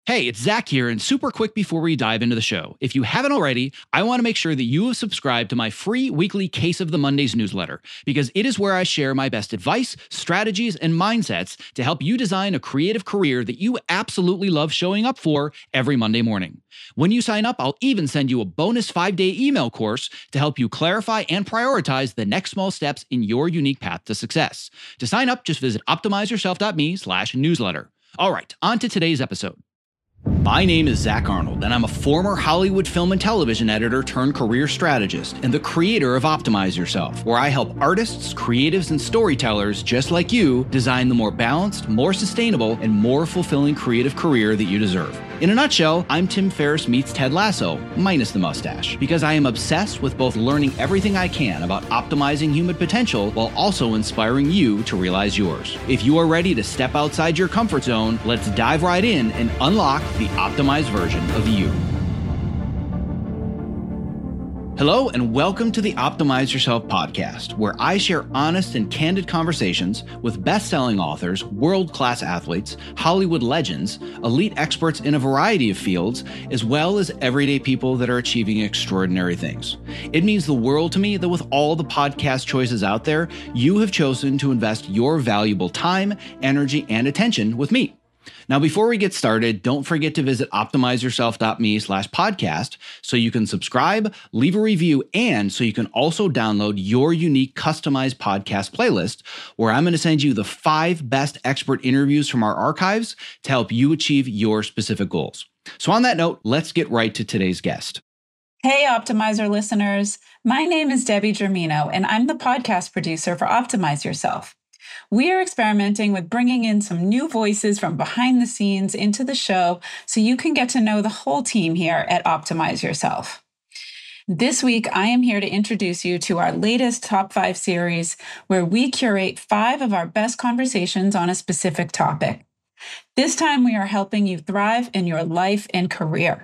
Hey, it's Zach here, and super quick before we dive into the show. If you haven't already, I want to make sure that you have subscribed to my free weekly Case of the Mondays newsletter, because it is where I share my best advice, strategies, and mindsets to help you design a creative career that you absolutely love showing up for every Monday morning. When you sign up, I'll even send you a bonus 5-day email course to help you clarify and prioritize the next small steps in your unique path to success. To sign up, just visit optimizeyourself.me/newsletter. All right, on to today's episode. My name is Zach Arnold, and I'm a former Hollywood film and television editor turned career strategist and the creator of Optimize Yourself, where I help artists, creatives, and storytellers just like you design the more balanced, more sustainable, and more fulfilling creative career that you deserve. In a nutshell, I'm Tim Ferriss meets Ted Lasso, minus the mustache, because I am obsessed with both learning everything I can about optimizing human potential while also inspiring you to realize yours. If you are ready to step outside your comfort zone, let's dive right in and unlock the optimized version of you. Hello, and welcome to the Optimize Yourself podcast, where I share honest and candid conversations with best-selling authors, world-class athletes, Hollywood legends, elite experts in a variety of fields, as well as everyday people that are achieving extraordinary things. It means the world to me that with all the podcast choices out there, you have chosen to invest your valuable time, energy, and attention with me. Now, before we get started, don't forget to visit optimizeyourself.me/podcast so you can subscribe, leave a review, and so you can also download your unique customized podcast playlist, where I'm going to send you the 5 best expert interviews from our archives to help you achieve your specific goals. So on that note, let's get right to today's guest. Hey, Optimizer listeners. My name is Debbie Germino, and I'm the podcast producer for Optimize Yourself. We are experimenting with bringing in some new voices from behind the scenes into the show so you can get to know the whole team here at Optimize Yourself. This week, I am here to introduce you to our latest Top 5 series, where we curate 5 of our best conversations on a specific topic. This time, we are helping you thrive in your life and career.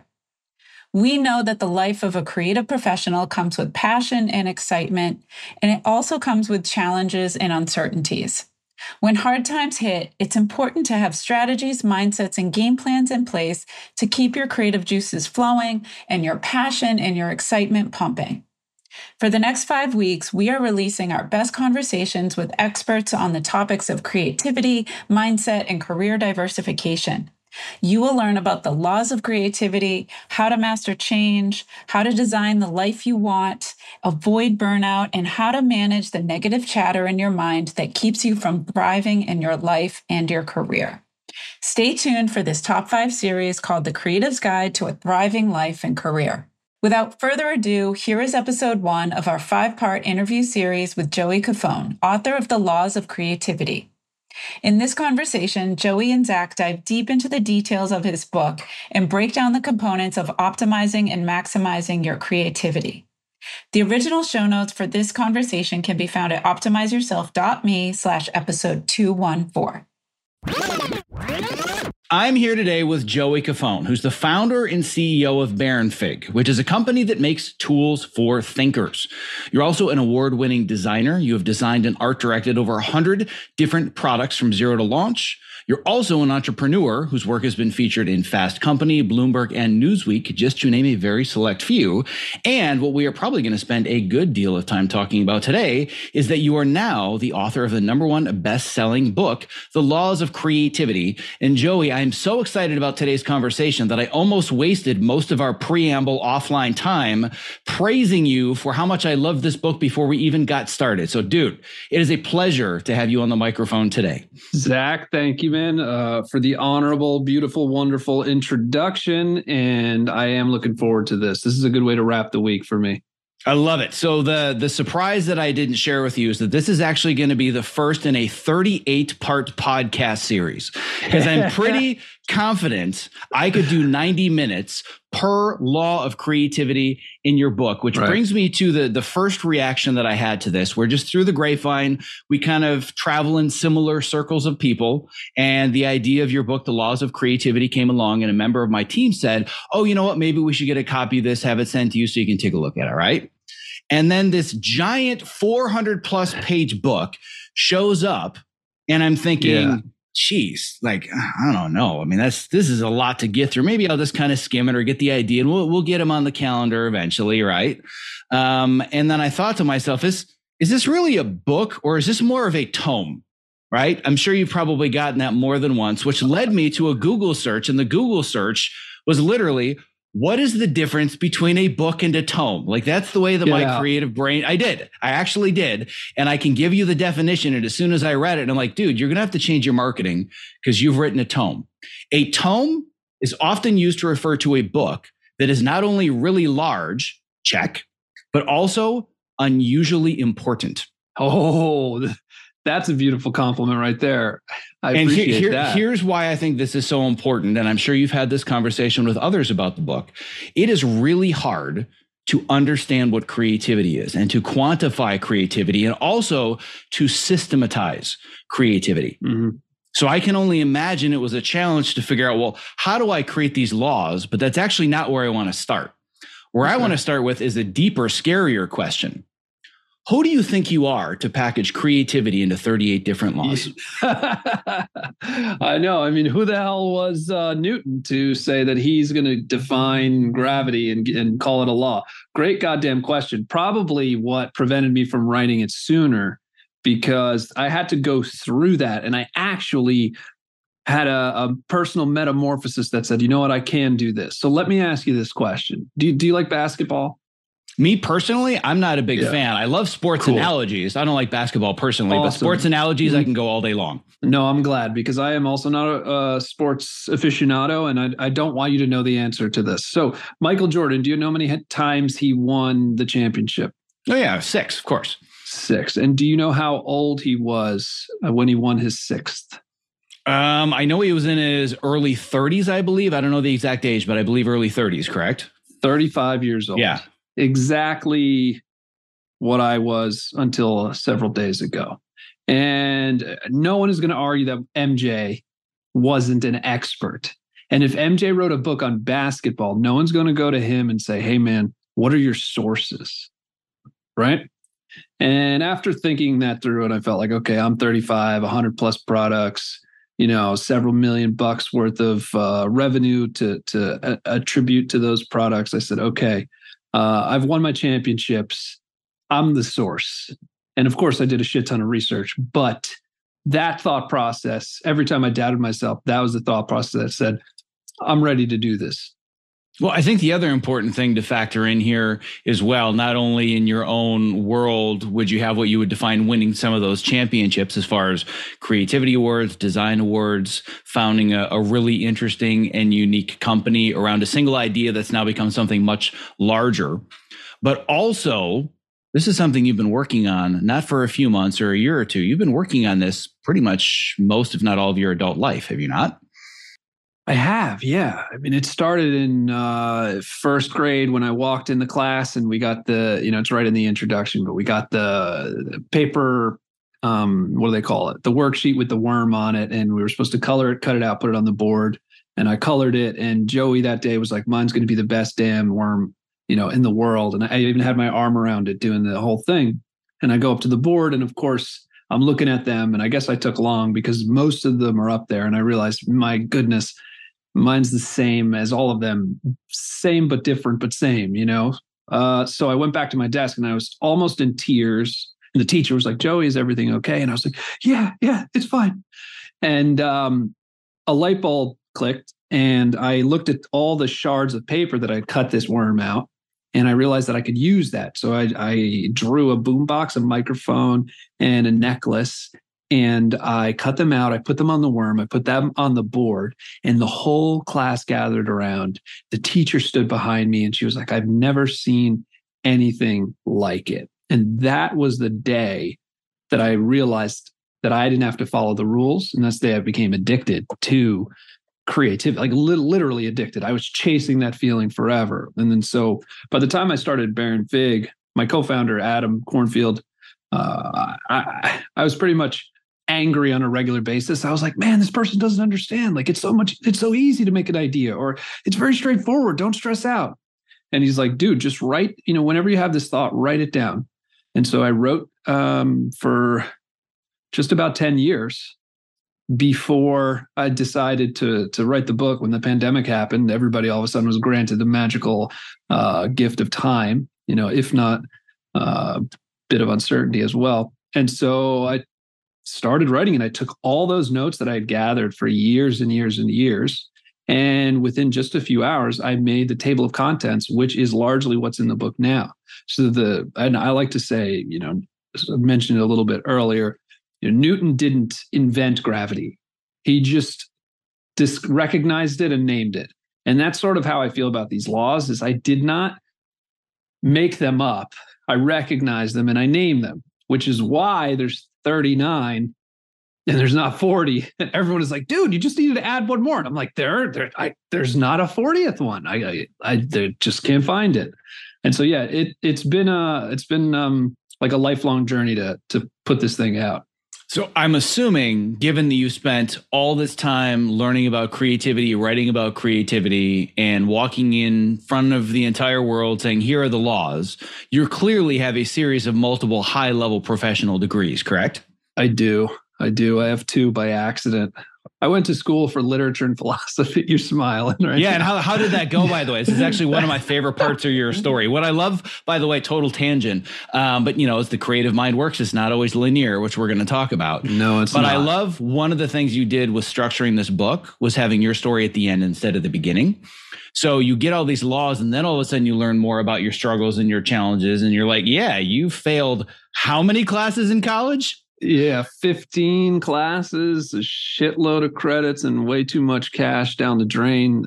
We know that the life of a creative professional comes with passion and excitement, and it also comes with challenges and uncertainties. When hard times hit, it's important to have strategies, mindsets, and game plans in place to keep your creative juices flowing and your passion and your excitement pumping. For the next 5 weeks, we are releasing our best conversations with experts on the topics of creativity, mindset, and career diversification. You will learn about the laws of creativity, how to master change, how to design the life you want, avoid burnout, and how to manage the negative chatter in your mind that keeps you from thriving in your life and your career. Stay tuned for this Top 5 series called The Creative's Guide to a Thriving Life and Career. Without further ado, here is episode 1 of our 5-part interview series with Joey Cofone, author of The Laws of Creativity. In this conversation, Joey and Zach dive deep into the details of his book and break down the components of optimizing and maximizing your creativity. The original show notes for this conversation can be found at optimizeyourself.me/episode 214. I'm here today with Joey Cofone, who's the founder and CEO of Baronfig, which is a company that makes tools for thinkers. You're also an award-winning designer. You have designed and art directed over 100 different products from zero to launch. You're also an entrepreneur whose work has been featured in Fast Company, Bloomberg, and Newsweek, just to name a very select few. And what we are probably going to spend a good deal of time talking about today is that you are now the author of the #1 best-selling book, The Laws of Creativity. And Joey, I'm so excited about today's conversation that I almost wasted most of our preamble offline time praising you for how much I love this book before we even got started. So, dude, it is a pleasure to have you on the microphone today. Zach, thank you, man, for the honorable, beautiful, wonderful introduction. And I am looking forward to this. This is a good way to wrap the week for me. I love it. So the surprise that I didn't share with you is that this is actually going to be the first in a 38-part podcast series, because I'm pretty confident I could do 90 minutes per law of creativity in your book, which brings me to the first reaction that I had to this, where just through the grapevine, we kind of travel in similar circles of people. And the idea of your book, The Laws of Creativity, came along, and a member of my team said, oh, you know what, maybe we should get a copy of this, have it sent to you so you can take a look at it, right? And then this giant 400 plus page book shows up, and I'm thinking, geez, like, I don't know. I mean, this is a lot to get through. Maybe I'll just kind of skim it or get the idea, and we'll get him on the calendar eventually, right? And then I thought to myself, is this really a book, or is this more of a tome? Right? I'm sure you've probably gotten that more than once, which led me to a Google search, and the Google search was literally, what is the difference between a book and a tome? Like, that's the way that my creative brain, I actually did. And I can give you the definition. And as soon as I read it, I'm like, dude, you're going to have to change your marketing because you've written a tome. A tome is often used to refer to a book that is not only really large, check, but also unusually important. Oh, that's a beautiful compliment right there. I appreciate that. Here's why I think this is so important. And I'm sure you've had this conversation with others about the book. It is really hard to understand what creativity is and to quantify creativity and also to systematize creativity. Mm-hmm. So I can only imagine it was a challenge to figure out, well, how do I create these laws? But that's actually not where I want to start. Where I want to start with is a deeper, scarier question. Who do you think you are to package creativity into 38 different laws? I know. I mean, who the hell was Newton to say that he's going to define gravity and call it a law? Great goddamn question. Probably what prevented me from writing it sooner, because I had to go through that. And I actually had a personal metamorphosis that said, you know what, I can do this. So let me ask you this question. Do you like basketball? Me personally, I'm not a big fan. I love sports analogies. I don't like basketball personally, but sports analogies, I can go all day long. No, I'm glad, because I am also not a sports aficionado, and I don't want you to know the answer to this. So, Michael Jordan, do you know how many times he won the championship? Oh, yeah, 6, of course. 6. And do you know how old he was when he won his 6th? I know he was in his early 30s, I believe. I don't know the exact age, but I believe early 30s, correct? 35 years old. Yeah. Exactly what I was until several days ago. And no one is going to argue that MJ wasn't an expert. And if MJ wrote a book on basketball, no one's going to go to him and say, hey, man, what are your sources? Right? And after thinking that through, and I felt like, okay, I'm 35, 100 plus products, several $1,000,000 worth of revenue to attribute to those products. I said, okay, I've won my championships. I'm the source. And of course, I did a shit ton of research. But that thought process, every time I doubted myself, that was the thought process that said, I'm ready to do this. Well, I think the other important thing to factor in here as well, not only in your own world would you have what you would define winning some of those championships as far as creativity awards, design awards, founding a really interesting and unique company around a single idea that's now become something much larger. But also, this is something you've been working on, not for a few months or a year or two. You've been working on this pretty much most, if not all, of your adult life, have you not? I have, yeah. I mean, it started in first grade when I walked in the class, and we got it's right in the introduction, but we got the paper, what do they call it? The worksheet with the worm on it. And we were supposed to color it, cut it out, put it on the board. And I colored it. And Joey that day was like, mine's going to be the best damn worm, in the world. And I even had my arm around it doing the whole thing. And I go up to the board, and of course, I'm looking at them. And I guess I took long because most of them are up there. And I realized, my goodness, mine's the same as all of them. Same, but different, but same, So I went back to my desk and I was almost in tears. And the teacher was like, Joey, is everything okay? And I was like, yeah, it's fine. And a light bulb clicked, and I looked at all the shards of paper that I'd cut this worm out. And I realized that I could use that. So I drew a boombox, a microphone, and a necklace. And I cut them out. I put them on the worm. I put them on the board, and the whole class gathered around. The teacher stood behind me, and she was like, I've never seen anything like it. And that was the day that I realized that I didn't have to follow the rules. And that's the day I became addicted to creativity, like literally addicted. I was chasing that feeling forever. And then so by the time I started Baron Fig, my co-founder, Adam Cornfield, I was pretty much angry on a regular basis. I was like, man, this person doesn't understand. Like, it's so easy to make an idea, or it's very straightforward. Don't stress out. And he's like, dude, just write, whenever you have this thought, write it down. And so I wrote for just about 10 years. before I decided to write the book, when the pandemic happened, everybody all of a sudden was granted the magical gift of time, if not a bit of uncertainty as well. And so I started writing, and I took all those notes that I had gathered for years and years and years. And within just a few hours, I made the table of contents, which is largely what's in the book now. So and I like to say, I mentioned it a little bit earlier, Newton didn't invent gravity. He just recognized it and named it. And that's sort of how I feel about these laws, is I did not make them up. I recognize them and I name them, which is why there's 39 and there's not 40. And everyone is like, dude, you just needed to add one more. And I'm like, there's not a 40th one. I just can't find it. And so, yeah, it's been like a lifelong journey to put this thing out. So I'm assuming, given that you spent all this time learning about creativity, writing about creativity, and walking in front of the entire world saying, here are the laws, you clearly have a series of multiple high-level professional degrees, correct? I do. I have 2 by accident. I went to school for literature and philosophy. You're smiling, right? Yeah, and how did that go, by the way? This is actually one of my favorite parts of your story. What I love, by the way, total tangent, but as the creative mind works, it's not always linear, which we're going to talk about. No, it's not. But I love one of the things you did with structuring this book was having your story at the end instead of the beginning. So you get all these laws, and then all of a sudden you learn more about your struggles and your challenges, and you're like, yeah, you failed how many classes in college? Yeah, 15 classes, a shitload of credits, and way too much cash down the drain.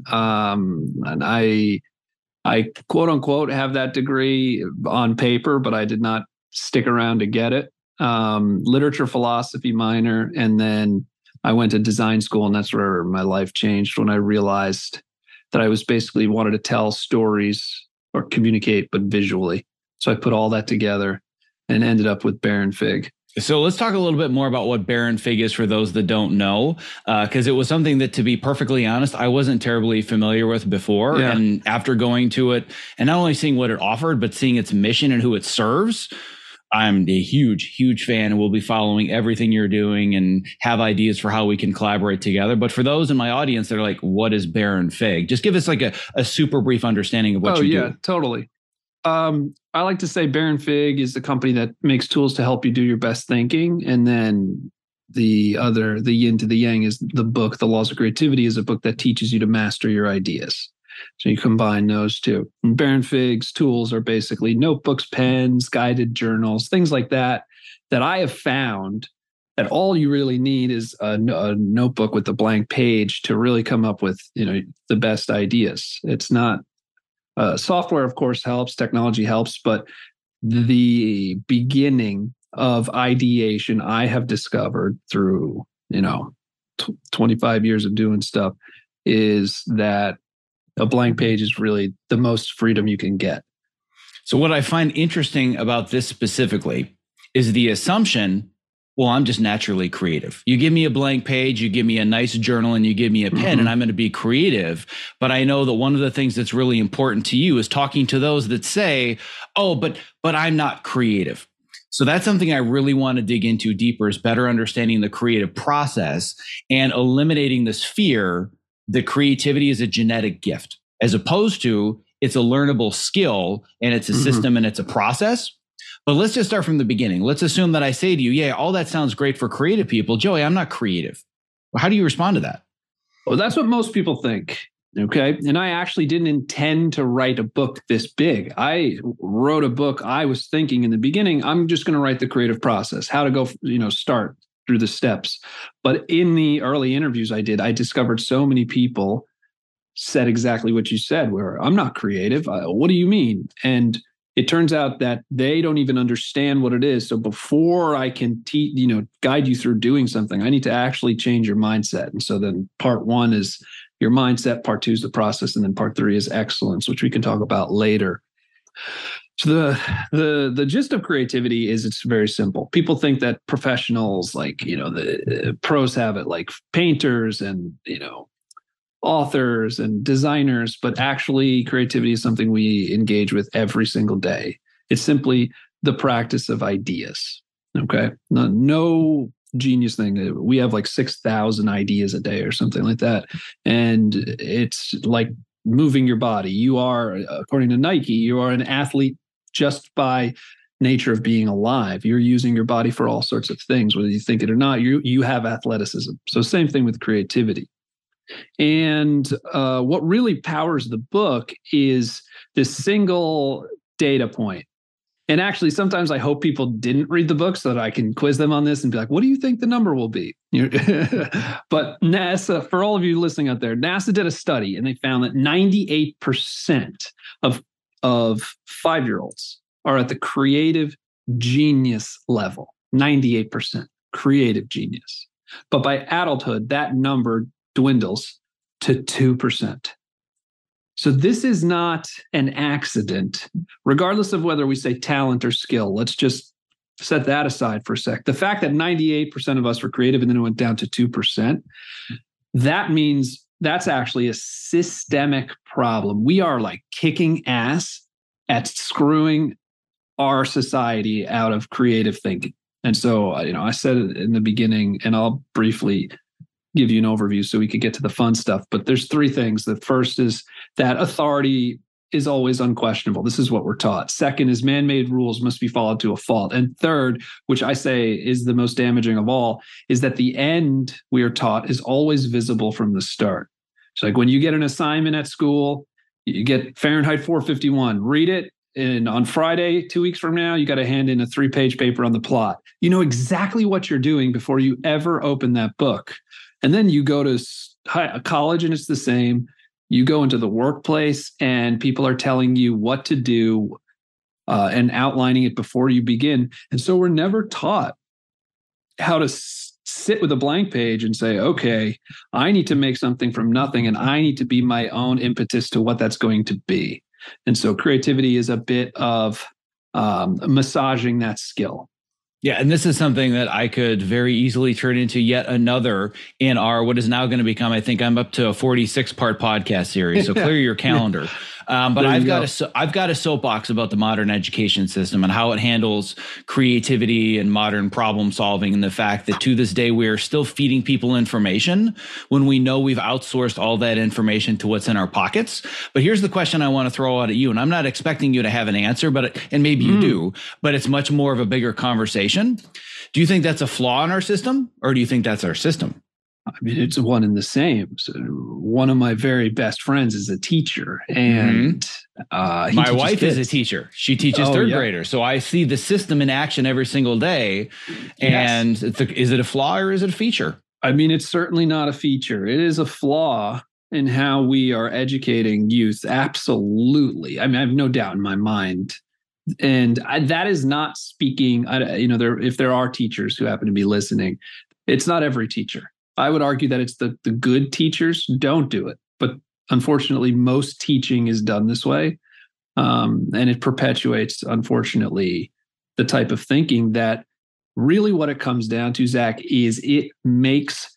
And I quote unquote have that degree on paper, but I did not stick around to get it. Literature philosophy minor, and then I went to design school, and that's where my life changed when I realized that I was basically wanted to tell stories or communicate, but visually. So I put all that together and ended up with Baron Fig. So let's talk a little bit more about what Baron Fig is for those that don't know, because it was something that, to be perfectly honest, I wasn't terribly familiar with before. Yeah. And after going to it and not only seeing what it offered, but seeing its mission and who it serves, I'm a huge, huge fan, and will be following everything you're doing and have ideas for how we can collaborate together. But for those in my audience that are like, what is Baron Fig? Just give us like a super brief understanding of what you do. Oh, yeah, totally. I like to say Baron Fig is a company that makes tools to help you do your best thinking. And then the yin to the yang is the book, The Laws of Creativity, is a book that teaches you to master your ideas. So you combine those two. And Baron Fig's tools are basically notebooks, pens, guided journals, things like that I have found that all you really need is a notebook with a blank page to really come up with, the best ideas. It's not software, of course, helps. Technology helps, but the beginning of ideation, I have discovered through 25 years of doing stuff, is that a blank page is really the most freedom you can get. So what I find interesting about this specifically is the assumption, well, I'm just naturally creative. You give me a blank page, you give me a nice journal, and you give me a pen, and I'm going to be creative. But I know that one of the things that's really important to you is talking to those that say, oh, but I'm not creative. So that's something I really want to dig into deeper, is better understanding the creative process and eliminating this fear that creativity is a genetic gift, as opposed to it's a learnable skill and it's a system and it's a process. But let's just start from the beginning. Let's assume that I say to you, yeah, all that sounds great for creative people. Joey, I'm not creative. Well, how do you respond to that? Well, that's what most people think. Okay. And I actually didn't intend to write a book this big. I wrote a book. I was thinking in the beginning, I'm just going to write the creative process, how to go, start through the steps. But in the early interviews I did, I discovered so many people said exactly what you said, where I'm not creative. What do you mean? And it turns out that they don't even understand what it is. So before I can guide you through doing something, I need to actually change your mindset. And so then part 1 is your mindset, part 2 is the process, and then part 3 is excellence, which we can talk about later. So the gist of creativity is it's very simple. People think that professionals, like, the pros have it, like painters and, authors and designers, but actually creativity is something we engage with every single day. It's simply the practice of ideas. Okay. No genius thing. We have like 6,000 ideas a day or something like that. And it's like moving your body. You are, according to Nike, you are an athlete just by nature of being alive. You're using your body for all sorts of things, whether you think it or not. You have athleticism. So same thing with creativity. And what really powers the book is this single data point. And actually, sometimes I hope people didn't read the book so that I can quiz them on this and be like, what do you think the number will be? But NASA, for all of you listening out there, NASA did a study and they found that 98% of 5-year-olds are at the creative genius level. 98% creative genius. But by adulthood, that number dwindles to 2%. So this is not an accident, regardless of whether we say talent or skill. Let's just set that aside for a sec. The fact that 98% of us were creative and then it went down to 2%, that means that's actually a systemic problem. We are like kicking ass at screwing our society out of creative thinking. And so, I said it in the beginning, and I'll briefly give you an overview so we could get to the fun stuff. But there's 3 things. The first is that authority is always unquestionable. This is what we're taught. Second is man-made rules must be followed to a fault. And third, which I say is the most damaging of all, is that the end we are taught is always visible from the start. So like when you get an assignment at school, you get Fahrenheit 451, read it. And on Friday, 2 weeks from now, you got to hand in a 3-page paper on the plot. You know exactly what you're doing before you ever open that book. And then you go to college and it's the same. You go into the workplace and people are telling you what to do and outlining it before you begin. And so we're never taught how to sit with a blank page and say, okay, I need to make something from nothing and I need to be my own impetus to what that's going to be. And so creativity is a bit of massaging that skill. Yeah, and this is something that I could very easily turn into yet another in our what is now going to become, I think I'm up to a 46-part podcast series. So clear your calendar. But I've got a soapbox about the modern education system and how it handles creativity and modern problem solving, and the fact that to this day we are still feeding people information when we know we've outsourced all that information to what's in our pockets. But here's the question I want to throw out at you, and I'm not expecting you to have an answer, and maybe you do, but it's much more of a bigger conversation. Do you think that's a flaw in our system, or do you think that's our system? I mean, it's one and the same. So one of my very best friends is a teacher, and my wife is a teacher. She teaches third graders. So I see the system in action every single day. And is it a flaw or is it a feature? I mean, it's certainly not a feature. It is a flaw in how we are educating youth. Absolutely. I mean, I have no doubt in my mind. And that is not speaking, if there are teachers who happen to be listening, it's not every teacher. I would argue that it's the good teachers don't do it. But unfortunately, most teaching is done this way. And it perpetuates, unfortunately, the type of thinking that really what it comes down to, Zach, is it makes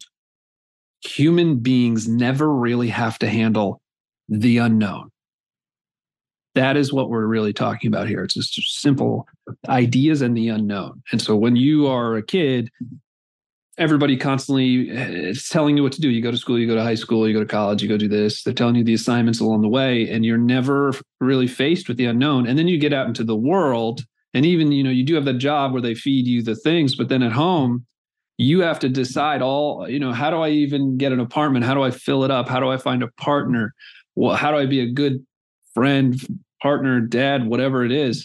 human beings never really have to handle the unknown. That is what we're really talking about here. It's just simple ideas and the unknown. And so when you are a kid, everybody constantly is telling you what to do. You go to school, you go to high school, you go to college, you go do this. They're telling you the assignments along the way, and you're never really faced with the unknown. And then you get out into the world, and even, you do have that job where they feed you the things, but then at home, you have to decide how do I even get an apartment? How do I fill it up? How do I find a partner? Well, how do I be a good friend, partner, dad, whatever it is?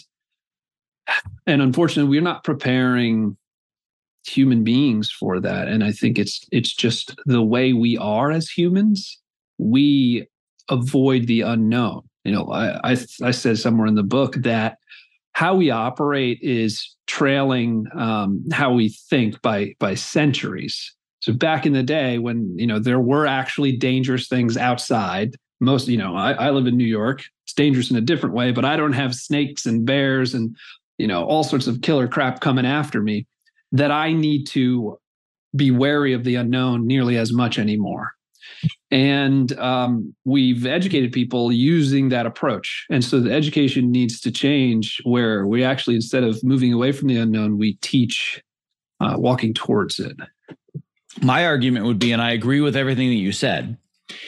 And unfortunately, we're not preparing human beings for that. And I think it's just the way we are as humans. We avoid the unknown. I said somewhere in the book that how we operate is trailing how we think by centuries. So back in the day when, there were actually dangerous things outside, most, I live in New York. It's dangerous in a different way, but I don't have snakes and bears and, all sorts of killer crap coming after me that I need to be wary of the unknown nearly as much anymore. And we've educated people using that approach. And so the education needs to change where we actually, instead of moving away from the unknown, we teach walking towards it. My argument would be, and I agree with everything that you said,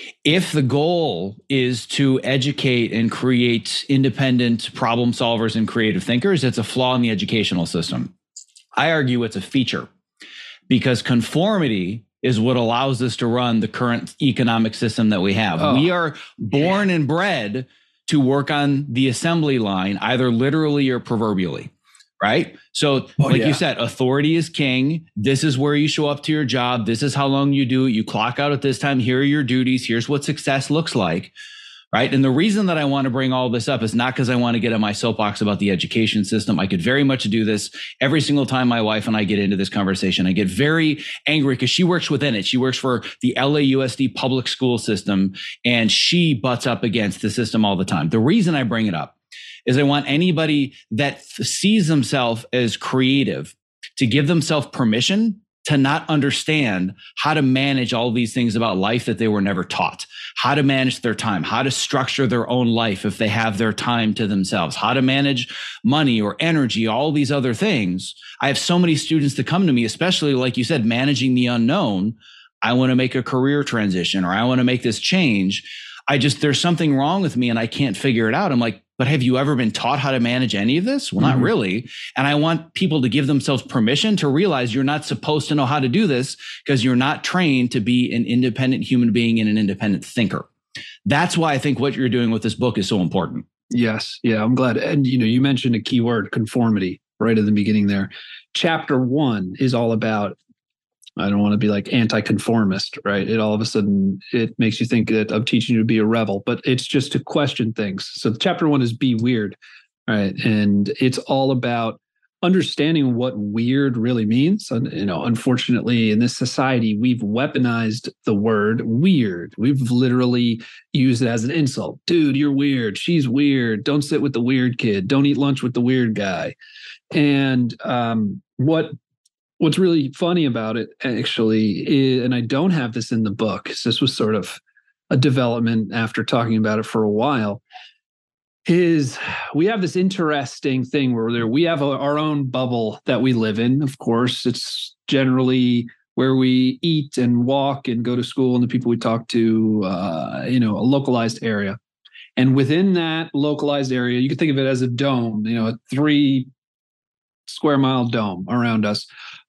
if the goal is to educate and create independent problem solvers and creative thinkers, it's a flaw in the educational system. I argue it's a feature, because conformity is what allows us to run the current economic system that we have. We are born and bred to work on the assembly line, either literally or proverbially. Right? So you said, authority is king. This is where you show up to your job. This is how long you do it. You clock out at this time. Here are your duties. Here's what success looks like. Right? And the reason that I want to bring all this up is not because I want to get on my soapbox about the education system. I could very much do this every single time my wife and I get into this conversation. I get very angry because she works within it. She works for the LAUSD public school system, and she butts up against the system all the time. The reason I bring it up is I want anybody that sees themselves as creative to give themselves permission to not understand how to manage all these things about life that they were never taught, how to manage their time, how to structure their own life if they have their time to themselves, how to manage money or energy, all these other things. I have so many students that come to me, especially like you said, managing the unknown. I want to make a career transition, or I want to make this change. There's something wrong with me and I can't figure it out. I'm like, but have you ever been taught how to manage any of this? Well, not really. And I want people to give themselves permission to realize you're not supposed to know how to do this because you're not trained to be an independent human being and an independent thinker. That's why I think what you're doing with this book is so important. Yes. Yeah, I'm glad. And, you mentioned a key word, conformity, right at the beginning there. Chapter 1 is all about, I don't want to be like anti-conformist, right? It all of a sudden, it makes you think that I'm teaching you to be a rebel, but it's just to question things. So chapter 1 is be weird, right? And it's all about understanding what weird really means. And, unfortunately, in this society, we've weaponized the word weird. We've literally used it as an insult. Dude, you're weird. She's weird. Don't sit with the weird kid. Don't eat lunch with the weird guy. And what's really funny about it, actually, is, and I don't have this in the book, because this was sort of a development after talking about it for a while, is we have this interesting thing where we have our own bubble that we live in. Of course, it's generally where we eat and walk and go to school and the people we talk to, a localized area. And within that localized area, you can think of it as a dome, a 3 square mile dome around us.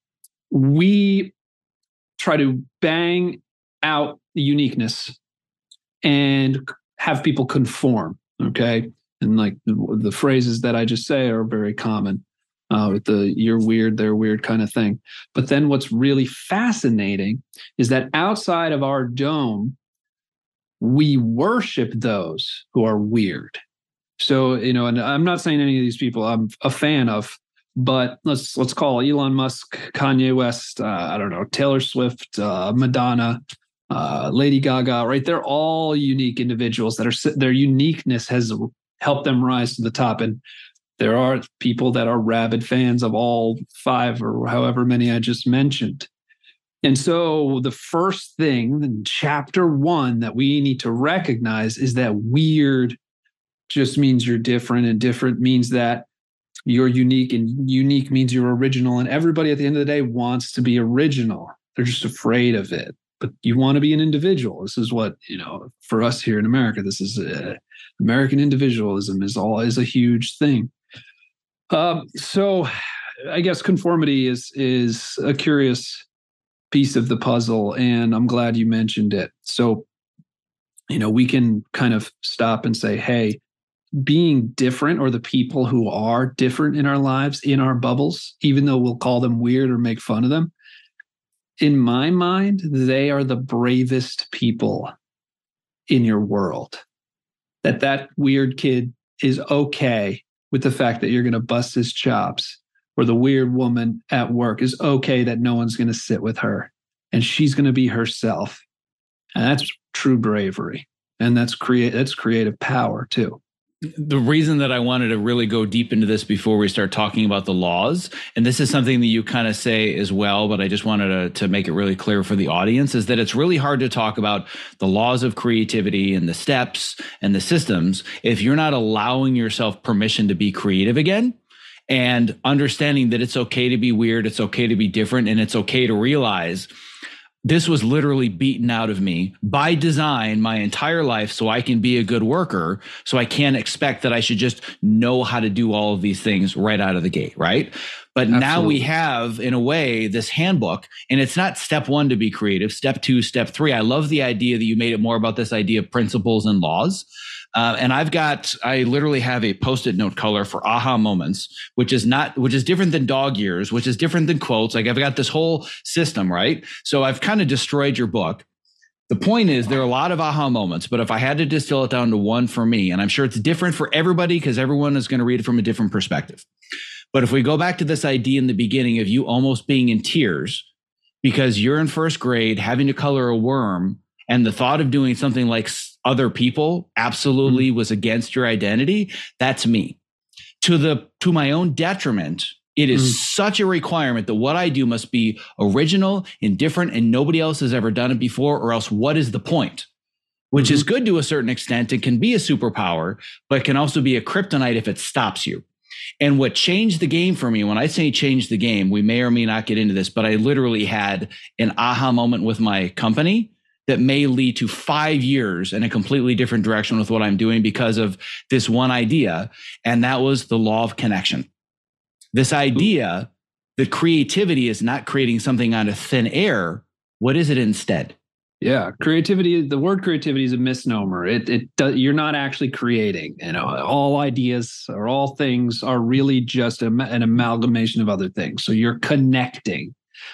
We try to bang out the uniqueness and have people conform, okay? And like the phrases that I just say are very common with the you're weird, they're weird kind of thing. But then what's really fascinating is that outside of our dome, we worship those who are weird. So, and I'm not saying any of these people I'm a fan of, but let's call Elon Musk, Kanye West, I don't know, Taylor Swift, Madonna, Lady Gaga, right? They're all unique individuals their uniqueness has helped them rise to the top. And there are people that are rabid fans of all 5 or however many I just mentioned. And so the first thing in chapter 1 that we need to recognize is that weird just means you're different, and different means that you're unique, and unique means you're original. And everybody at the end of the day wants to be original. They're just afraid of it. But you want to be an individual. This is what, for us here in America, this is American individualism is a huge thing. So I guess conformity is a curious piece of the puzzle, and I'm glad you mentioned it. So, we can kind of stop and say, hey, being different, or the people who are different in our lives, in our bubbles, even though we'll call them weird or make fun of them, in my mind, they are the bravest people in your world. That weird kid is okay with the fact that you're going to bust his chops, or the weird woman at work is okay that no one's going to sit with her and she's going to be herself. And that's true bravery. And that's creative power too. The reason that I wanted to really go deep into this before we start talking about the laws, and this is something that you kind of say as well, but I just wanted to make it really clear for the audience, is that it's really hard to talk about the laws of creativity and the steps and the systems if you're not allowing yourself permission to be creative again. and understanding that it's okay to be weird, it's okay to be different, and it's okay to realize this was literally beaten out of me by design my entire life so I can be a good worker. So I can't expect that I should just know how to do all of these things right out of the gate, right? But Absolutely. Now we have, in a way, this handbook, and it's not step 1 to be creative, step 2, step 3. I love the idea that you made it more about this idea of principles and laws. And I literally have a Post-it note color for aha moments, which is different than dog ears, which is different than quotes. Like I've got this whole system, right? So I've kind of destroyed your book. The point is there are a lot of aha moments, but if I had to distill it down to one for me, and I'm sure it's different for everybody because everyone is going to read it from a different perspective. But if we go back to this idea in the beginning of you almost being in tears because you're in first grade having to color a worm, and the thought of doing something like other people absolutely was against your identity, that's me. To my own detriment, it is such a requirement that what I do must be original and different, and nobody else has ever done it before, or else what is the point? Which is good to a certain extent. It can be a superpower, but it can also be a kryptonite if it stops you. And what changed the game for me, when I say change the game, we may or may not get into this, but I literally had an aha moment with my company that may lead to 5 years in a completely different direction with what I'm doing because of this one idea. And that was the law of connection. This idea that creativity is not creating something out of thin air. What is it instead? Yeah, creativity. The word creativity is a misnomer. You're not actually creating. All ideas or all things are really just an amalgamation of other things. So you're connecting.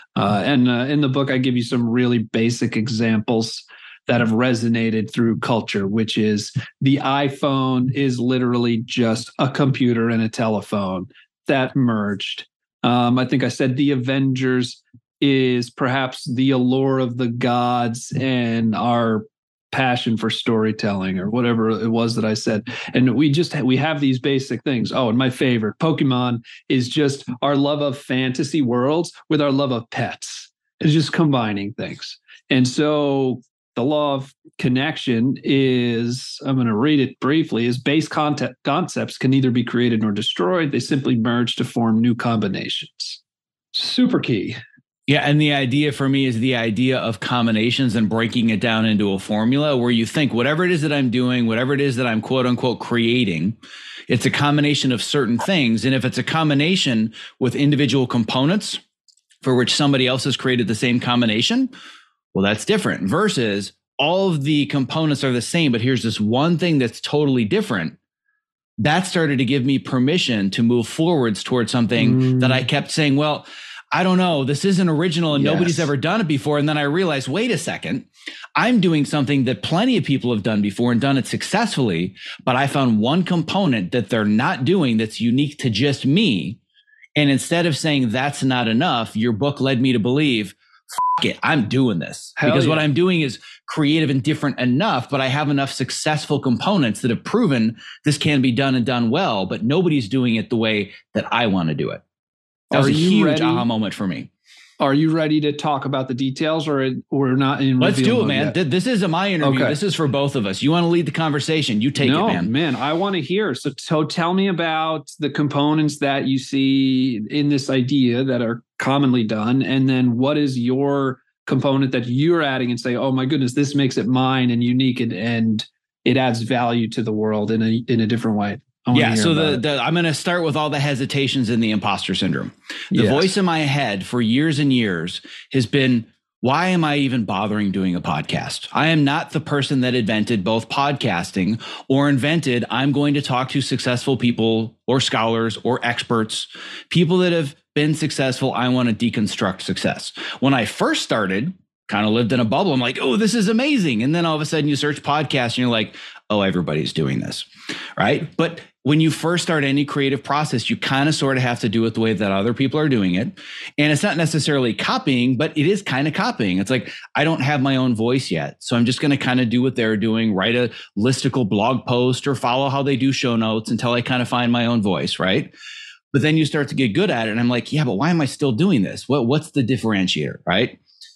And in the book, I give you some really basic examples that have resonated through culture, which is the iPhone is literally just a computer and a telephone that merged. I think I said the Avengers is perhaps the allure of the gods and our passion for storytelling, or whatever it was that I said. And we have these basic things. Oh, and my favorite, Pokemon, is just our love of fantasy worlds with our love of pets. It's just combining things. And so the law of connection is, I'm going to read it briefly, is base concepts can neither be created nor destroyed. They simply merge to form new combinations. Super key. Yeah. And the idea for me is the idea of combinations and breaking it down into a formula where you think whatever it is that I'm doing, whatever it is that I'm quote unquote creating, it's a combination of certain things. And if it's a combination with individual components for which somebody else has created the same combination, well, that's different versus all of the components are the same, but here's this one thing that's totally different. That started to give me permission to move forwards towards something that I kept saying, well, I don't know, this isn't original and nobody's ever done it before. And then I realized, wait a second, I'm doing something that plenty of people have done before and done it successfully, but I found one component that they're not doing that's unique to just me. And instead of saying that's not enough, your book led me to believe, fuck it, I'm doing this. Because what I'm doing is creative and different enough, but I have enough successful components that have proven this can be done and done well, but nobody's doing it the way that I want to do it. That was a huge aha moment for me. Are you ready to talk about the details or not? Let's do it, man. This isn't my interview. Okay. This is for both of us. You want to lead the conversation. You take it, man. Man, I want to hear. So tell me about the components that you see in this idea that are commonly done. And then what is your component that you're adding and say, oh my goodness, this makes it mine and unique and it adds value to the world in a different way. Yeah, so I'm going to start with all the hesitations in the imposter syndrome. The voice in my head for years and years has been, why am I even bothering doing a podcast? I am not the person that invented both podcasting or invented, I'm going to talk to successful people or scholars or experts, people that have been successful. I want to deconstruct success. When I first started, kind of lived in a bubble. I'm like, oh, this is amazing. And then all of a sudden you search podcasts and you're like, oh, everybody's doing this, right? But when you first start any creative process, you kind of sort of have to do it the way that other people are doing it. And it's not necessarily copying, but it is kind of copying. It's like, I don't have my own voice yet. So I'm just going to kind of do what they're doing, write a listicle blog post or follow how they do show notes until I kind of find my own voice, right? But then you start to get good at it. And I'm like, yeah, but why am I still doing this? What's the differentiator, right?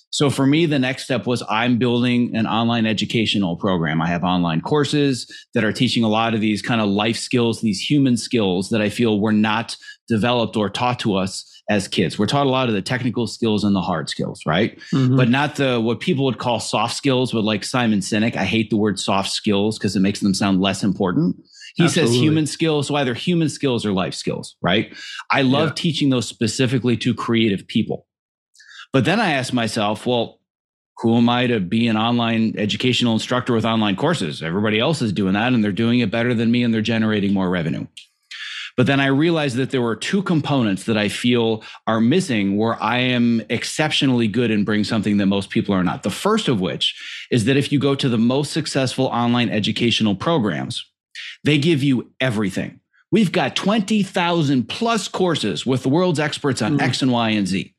So for me, the next step was I'm building an online educational program. I have online courses that are teaching a lot of these kind of life skills, these human skills that I feel were not developed or taught to us as kids. We're taught a lot of the technical skills and the hard skills, right? Mm-hmm. But not the what people would call soft skills, but like Simon Sinek. I hate the word soft skills because it makes them sound less important. He Absolutely. Says human skills, so either human skills or life skills, right? I love teaching those specifically to creative people. But then I asked myself, well, who am I to be an online educational instructor with online courses? Everybody else is doing that and they're doing it better than me and they're generating more revenue. But then I realized that there were two components that I feel are missing where I am exceptionally good and bring something that most people are not. The first of which is that if you go to the most successful online educational programs, they give you everything. We've got 20,000 plus courses with the world's experts on X and Y and Z.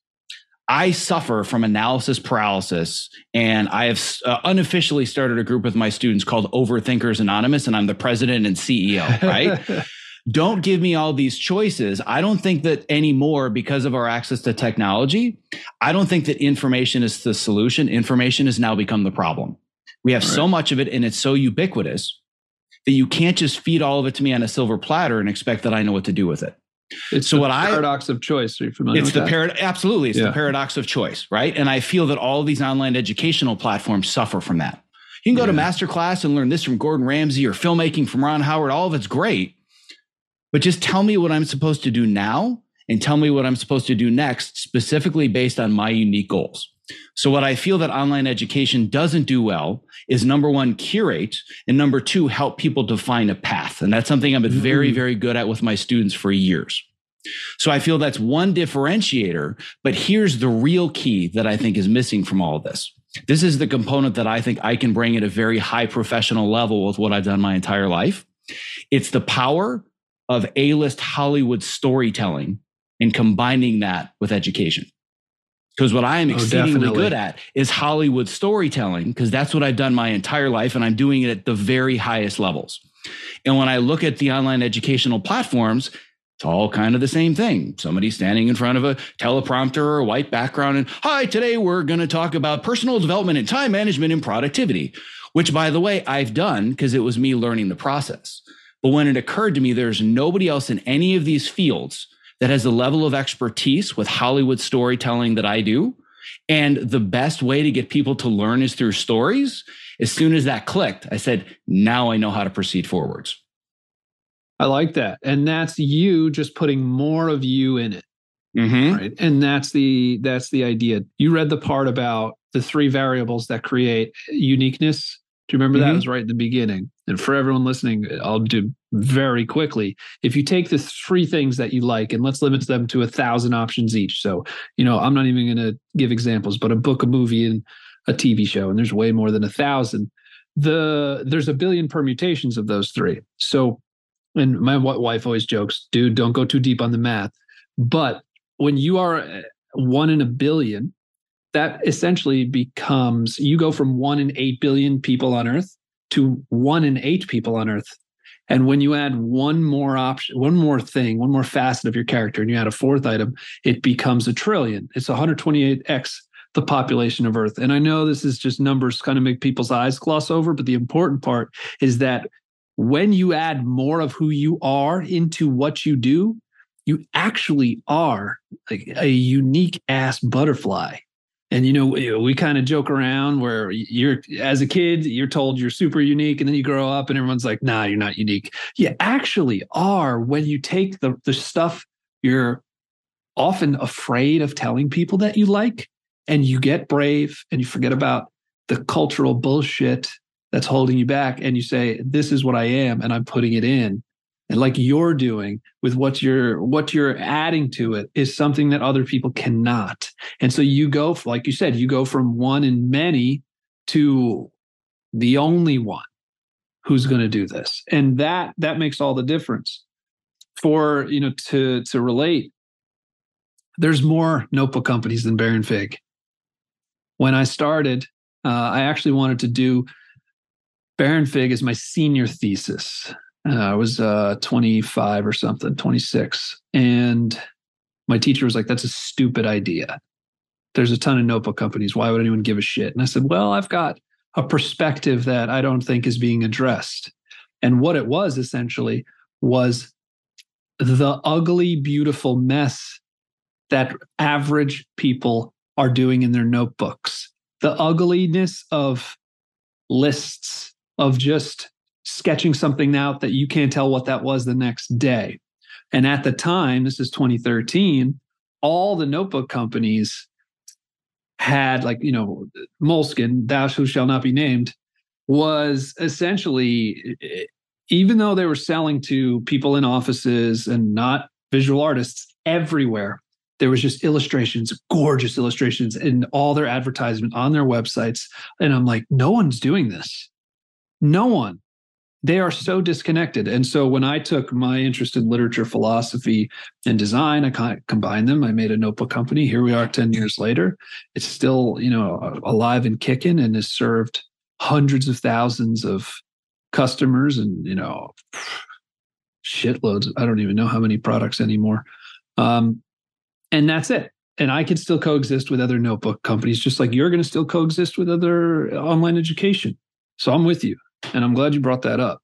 I suffer from analysis paralysis, and I have unofficially started a group with my students called Overthinkers Anonymous, and I'm the president and CEO, right? Don't give me all these choices. I don't think that anymore, because of our access to technology, I don't think that information is the solution. Information has now become the problem. We have so much of it, and it's so ubiquitous that you can't just feed all of it to me on a silver platter and expect that I know what to do with it. It's the paradox of choice. Are you familiar with that? Absolutely. It's the paradox of choice, right? And I feel that all of these online educational platforms suffer from that. You can go to masterclass and learn this from Gordon Ramsay or filmmaking from Ron Howard. All of it's great. But just tell me what I'm supposed to do now and tell me what I'm supposed to do next, specifically based on my unique goals. So what I feel that online education doesn't do well is, number one, curate, and number two, help people define a path. And that's something I've been very, very good at with my students for years. So I feel that's one differentiator, but here's the real key that I think is missing from all of this. This is the component that I think I can bring at a very high professional level with what I've done my entire life. It's the power of A-list Hollywood storytelling and combining that with education. Because what I am exceedingly good at is Hollywood storytelling, because that's what I've done my entire life, and I'm doing it at the very highest levels. And when I look at the online educational platforms, it's all kind of the same thing. Somebody standing in front of a teleprompter or a white background and, hi, today we're going to talk about personal development and time management and productivity, which, by the way, I've done because it was me learning the process. But when it occurred to me, there's nobody else in any of these fields that has the level of expertise with Hollywood storytelling that I do. And the best way to get people to learn is through stories. As soon as that clicked, I said, now I know how to proceed forwards. I like that. And that's you just putting more of you in it. Right. And that's the idea. You read the part about the three variables that create uniqueness. Do you remember that? It was right in the beginning. And for everyone listening, I'll do very quickly. If you take the three things that you like, and let's limit them to 1,000 options each. So, I'm not even going to give examples, but a book, a movie, and a TV show, and there's way more than 1,000. There's a billion permutations of those three. So, and my wife always jokes, dude, don't go too deep on the math. But when you are 1 in a billion, that essentially becomes, you go from 1 in 8 billion people on Earth to 1 in 8 people on Earth. And when you add one more option, one more thing, one more facet of your character, and you add a fourth item, it becomes a trillion. It's 128x the population of Earth. And I know this is just numbers kind of make people's eyes gloss over, but the important part is that when you add more of who you are into what you do, you actually are like a unique ass butterfly. And, we kind of joke around where as a kid, you're told you're super unique, and then you grow up and everyone's like, nah, you're not unique. You actually are when you take the stuff you're often afraid of telling people that you like, and you get brave and you forget about the cultural bullshit that's holding you back. And you say, this is what I am, and I'm putting it in. And like you're doing with what you're adding to it is something that other people cannot. And so you go, like you said, you go from one in many to the only one who's going to do this. And that makes all the difference. For, to relate, there's more notebook companies than Baron Fig. When I started, I actually wanted to do Baron Fig as my senior thesis. I was 25 or something, 26. And my teacher was like, that's a stupid idea. there's a ton of notebook companies. Why would anyone give a shit? And I said, well, I've got a perspective that I don't think is being addressed. And what it was essentially was the ugly, beautiful mess that average people are doing in their notebooks. The ugliness of lists, of just sketching something out that you can't tell what that was the next day. And at the time, this is 2013, all the notebook companies had, like, Moleskine, thou who shall not be named, was essentially, even though they were selling to people in offices and not visual artists everywhere, there was just illustrations, gorgeous illustrations in all their advertisement on their websites. And I'm like, no one's doing this. No one. They are so disconnected. And so when I took my interest in literature, philosophy, and design, I kind of combined them. I made a notebook company. Here we are 10 years later. It's still, alive and kicking, and has served hundreds of thousands of customers and, shitloads. I don't even know how many products anymore. And that's it. And I can still coexist with other notebook companies, just like you're going to still coexist with other online education. So I'm with you. And I'm glad you brought that up.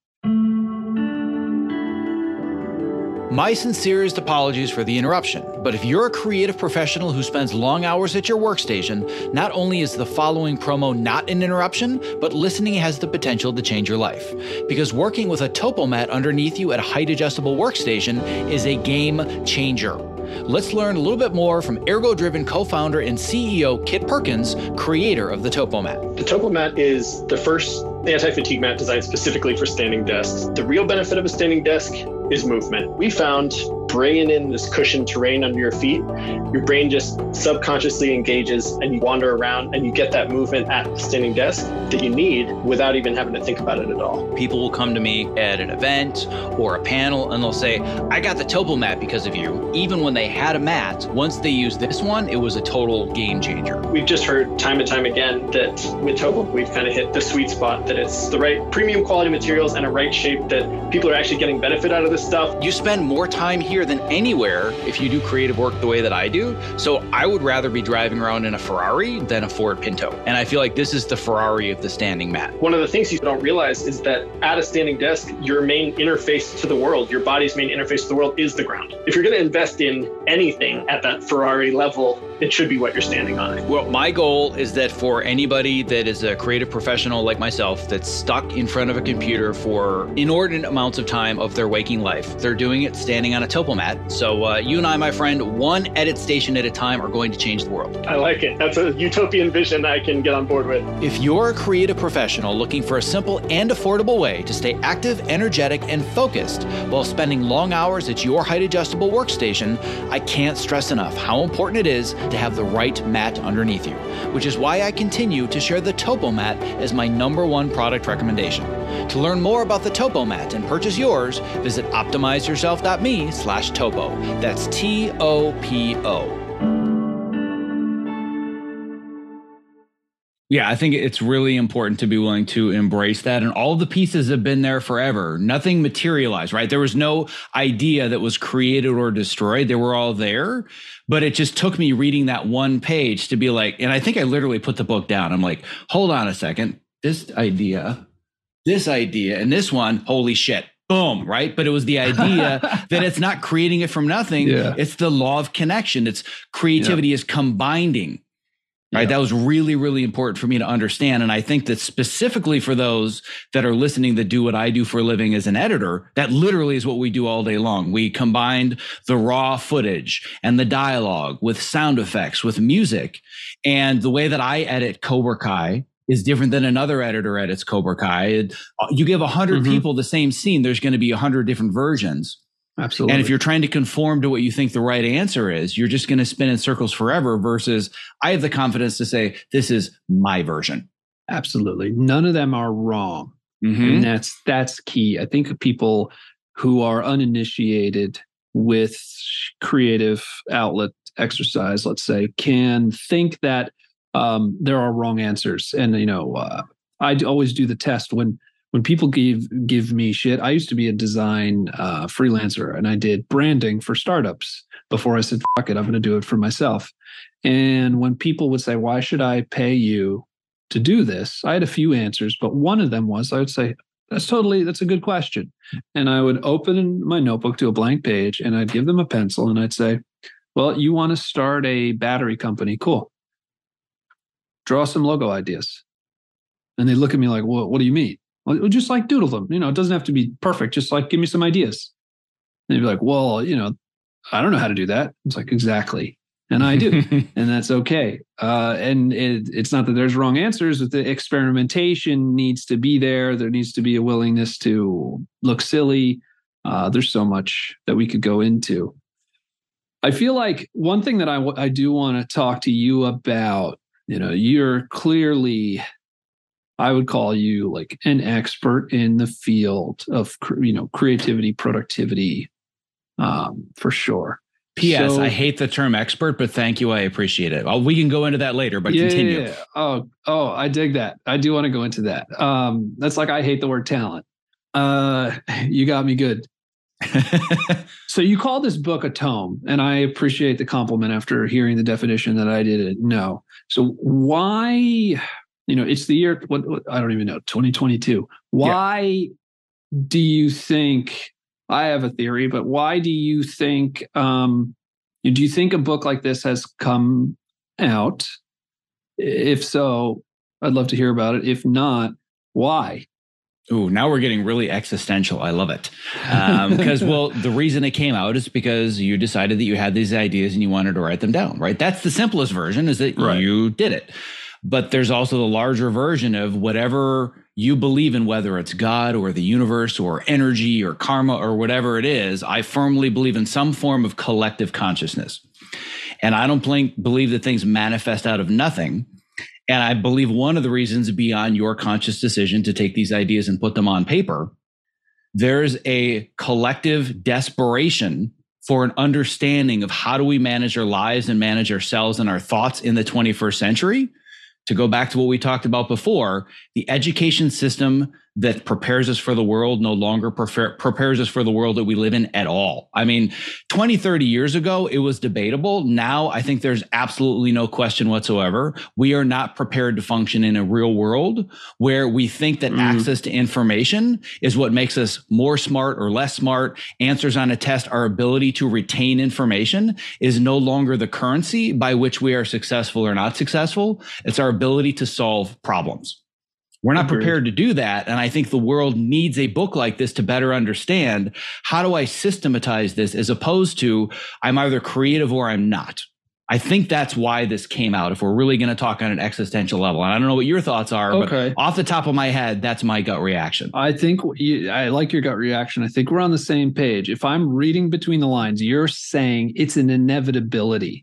My sincerest apologies for the interruption, but if you're a creative professional who spends long hours at your workstation, not only is the following promo not an interruption, but listening has the potential to change your life. Because working with a Topomat underneath you at a height-adjustable workstation is a game changer. Let's learn a little bit more from Ergo-Driven co-founder and CEO Kit Perkins, creator of the Topomat. The Topomat is the first anti-fatigue mat designed specifically for standing desks. The real benefit of a standing desk is movement. We found bringing in this cushioned terrain under your feet, your brain just subconsciously engages and you wander around and you get that movement at the standing desk that you need without even having to think about it at all. People will come to me at an event or a panel and they'll say, I got the Topomat because of you. Even when they had a mat, once they used this one, it was a total game changer. We've just heard time and time again that with Topo, we've kind of hit the sweet spot, that it's the right premium quality materials and a right shape that people are actually getting benefit out of this stuff. You spend more time here than anywhere if you do creative work the way that I do. So I would rather be driving around in a Ferrari than a Ford Pinto. And I feel like this is the Ferrari of the standing mat. One of the things you don't realize is that at a standing desk, your main interface to the world, your body's main interface to the world is the ground. If you're going to invest in anything at that Ferrari level, it should be what you're standing on. Well, my goal is that for anybody that is a creative professional like myself that's stuck in front of a computer for inordinate amounts of time of their waking life, they're doing it standing on a Topomat. So you and I, my friend, one edit station at a time are going to change the world. I like it. That's a utopian vision I can get on board with. If you're a creative professional looking for a simple and affordable way to stay active, energetic, and focused while spending long hours at your height-adjustable workstation, I can't stress enough how important it is to have the right mat underneath you, which is why I continue to share the Topomat as my #1 product recommendation. To learn more about the Topomat and purchase yours, visit optimizeyourself.me/topo. That's TOPO. Yeah, I think it's really important to be willing to embrace that. And all the pieces have been there forever. Nothing materialized, right? There was no idea that was created or destroyed. They were all there. But it just took me reading that one page to be like, and I think I literally put the book down. I'm like, hold on a second. This idea, and this one, holy shit. Boom, right? But it was the idea that it's not creating it from nothing. Yeah. It's the law of connection. It's creativity is combining. Right. Yeah. That was really, really important for me to understand. And I think that specifically for those that are listening that do what I do for a living as an editor, that literally is what we do all day long. We combined the raw footage and the dialogue with sound effects, with music. And the way that I edit Cobra Kai is different than another editor edits Cobra Kai. You give 100 people the same scene, there's going to be 100 different versions. Absolutely. And if you're trying to conform to what you think the right answer is, you're just going to spin in circles forever versus I have the confidence to say, this is my version. Absolutely. None of them are wrong. And that's key. I think people who are uninitiated with creative outlet exercise, let's say, can think that there are wrong answers. And, I always do the test when people give me shit. I used to be a design freelancer, and I did branding for startups before I said, fuck it, I'm going to do it for myself. And when people would say, why should I pay you to do this? I had a few answers, but one of them was, I would say, that's a good question. And I would open my notebook to a blank page and I'd give them a pencil and I'd say, well, you want to start a battery company? Cool. Draw some logo ideas. And they look at me like, well, what do you mean? Well, just like doodle them. It doesn't have to be perfect. Just like, give me some ideas. And they'd be like, well, I don't know how to do that. It's like, exactly. And I do. And that's okay. And it's not that there's wrong answers, but the experimentation needs to be there. There needs to be a willingness to look silly. There's so much that we could go into. I feel like one thing that I do want to talk to you about, you're clearly, I would call you like an expert in the field of, creativity, productivity, for sure. P.S. I hate the term expert, but thank you. I appreciate it. We can go into that later, but continue. Yeah. Oh, I dig that. I do want to go into that. That's like I hate the word talent. You got me good. So you call this book a tome, and I appreciate the compliment after hearing the definition that I didn't know. So why, it's the year, what I don't even know, 2022. Why do you think, I have a theory, but why do you think, do you think a book like this has come out? If so, I'd love to hear about it. If not, why? Ooh, now we're getting really existential. I love it. Because, the reason it came out is because you decided that you had these ideas and you wanted to write them down, right? That's the simplest version, is that you did it. But there's also the larger version of whatever you believe in, whether it's God or the universe or energy or karma or whatever it is. I firmly believe in some form of collective consciousness. And I don't believe that things manifest out of nothing. And I believe one of the reasons beyond your conscious decision to take these ideas and put them on paper, there's a collective desperation for an understanding of how do we manage our lives and manage ourselves and our thoughts in the 21st century. To go back to what we talked about before, the education system that prepares us for the world no longer prepares us for the world that we live in at all. I mean, 20, 30 years ago, it was debatable. Now, I think there's absolutely no question whatsoever. We are not prepared to function in a real world where we think that access to information is what makes us more smart or less smart. Answers on a test, our ability to retain information is no longer the currency by which we are successful or not successful. It's our ability to solve problems. We're not prepared to do that. And I think the world needs a book like this to better understand, how do I systematize this as opposed to I'm either creative or I'm not. I think that's why this came out, if we're really going to talk on an existential level. And I don't know what your thoughts are, but off the top of my head, that's my gut reaction. I think I like your gut reaction. I think we're on the same page. If I'm reading between the lines, you're saying it's an inevitability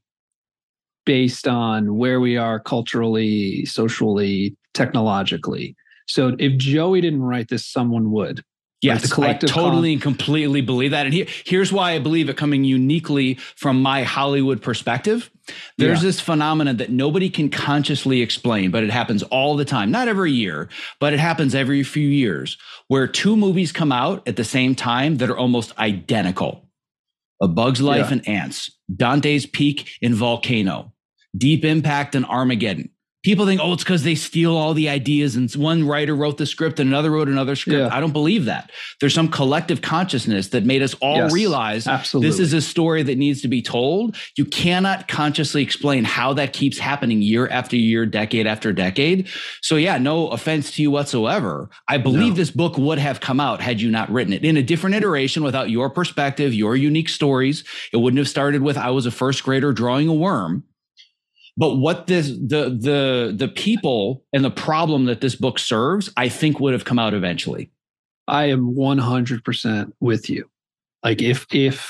based on where we are culturally, socially, technologically. So if Joey didn't write this, someone would. Yes, I totally and completely believe that. And here's why I believe it, coming uniquely from my Hollywood perspective. There's this phenomenon that nobody can consciously explain, but it happens all the time. Not every year, but it happens every few years, where two movies come out at the same time that are almost identical. A Bug's Life and Ants, Dante's Peak and Volcano, Deep Impact and Armageddon. People think, it's because they steal all the ideas and one writer wrote the script and another wrote another script. Yeah. I don't believe that. There's some collective consciousness that made us all realize this is a story that needs to be told. You cannot consciously explain how that keeps happening year after year, decade after decade. So no offense to you whatsoever. I believe this book would have come out had you not written it in a different iteration without your perspective, your unique stories. It wouldn't have started with, I was a first grader drawing a worm. But what the people and the problem that this book serves, I think would have come out eventually. I am 100% with you. Like if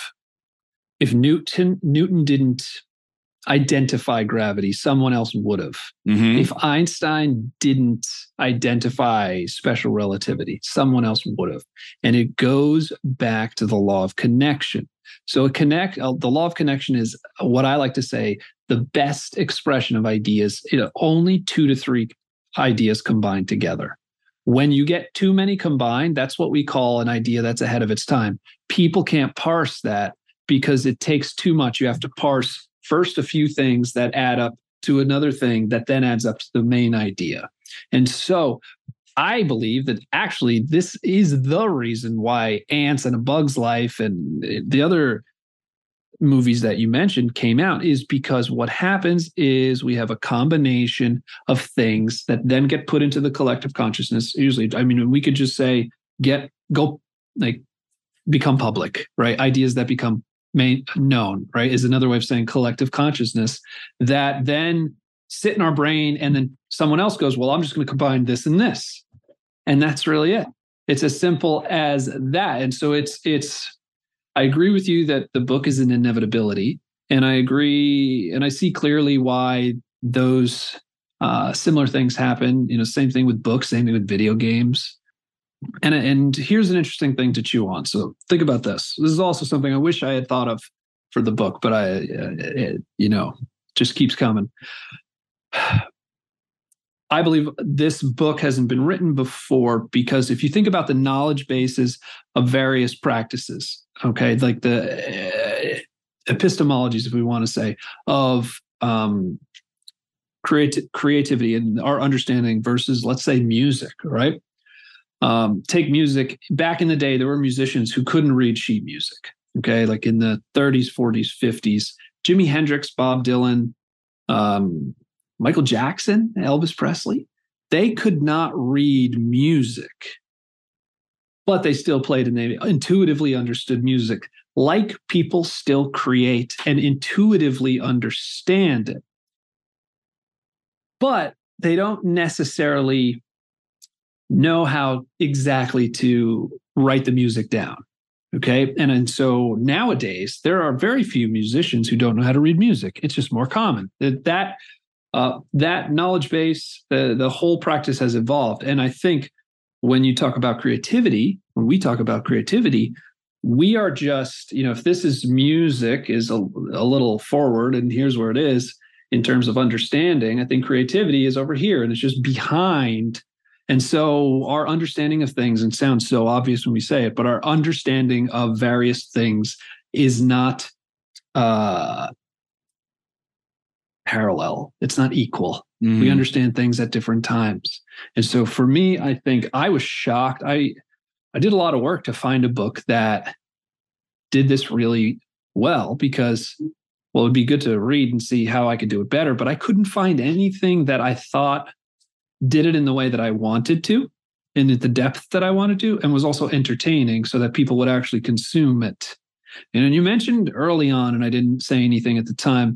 Newton didn't identify gravity, someone else would have. If Einstein didn't identify special relativity, someone else would have. And it goes back to the law of connection. So the law of connection is what I like to say, the best expression of ideas. Only 2 to 3 ideas combined together. When you get too many combined, that's what we call an idea that's ahead of its time. People can't parse that because it takes too much. You have to parse first a few things that add up to another thing that then adds up to the main idea. And so I believe that actually this is the reason why Ants and A Bug's Life and the other movies that you mentioned came out, is because what happens is we have a combination of things that then get put into the collective consciousness. Usually, I mean, we could just say become public, right? Ideas that become known, right, is another way of saying collective consciousness, that then sit in our brain, and then someone else goes, well, I'm just going to combine this and this. And that's really it. It's as simple as that. And so I agree with you that the book is an inevitability. And I agree, and I see clearly why those similar things happen. Same thing with books, same thing with video games. And here's an interesting thing to chew on. So think about this. This is also something I wish I had thought of for the book, but it just keeps coming. I believe this book hasn't been written before because if you think about the knowledge bases of various practices, okay, like the epistemologies, if we want to say, of creativity and our understanding versus, let's say, music, right? Take music. Back in the day, there were musicians who couldn't read sheet music, okay, like in the 30s, 40s, 50s. Jimi Hendrix, Bob Dylan, Michael Jackson, Elvis Presley, they could not read music, but they still played and they intuitively understood music, like people still create and intuitively understand it. But they don't necessarily know how exactly to write the music down. Okay. And so nowadays, there are very few musicians who don't know how to read music. It's just more common. That knowledge base, the whole practice has evolved. And I think when we talk about creativity, we are just, if this is music is a little forward and here's where it is in terms of understanding, I think creativity is over here and it's just behind. And so our understanding of things, and sounds so obvious when we say it, but our understanding of various things is not parallel. It's not equal. Mm-hmm. We understand things at different times. And so for me, I think I was shocked. I did a lot of work to find a book that did this really well because, well, it'd be good to read and see how I could do it better, but I couldn't find anything that I thought did it in the way that I wanted to and at the depth that I wanted to, and was also entertaining so that people would actually consume it. And you mentioned early on, and I didn't say anything at the time,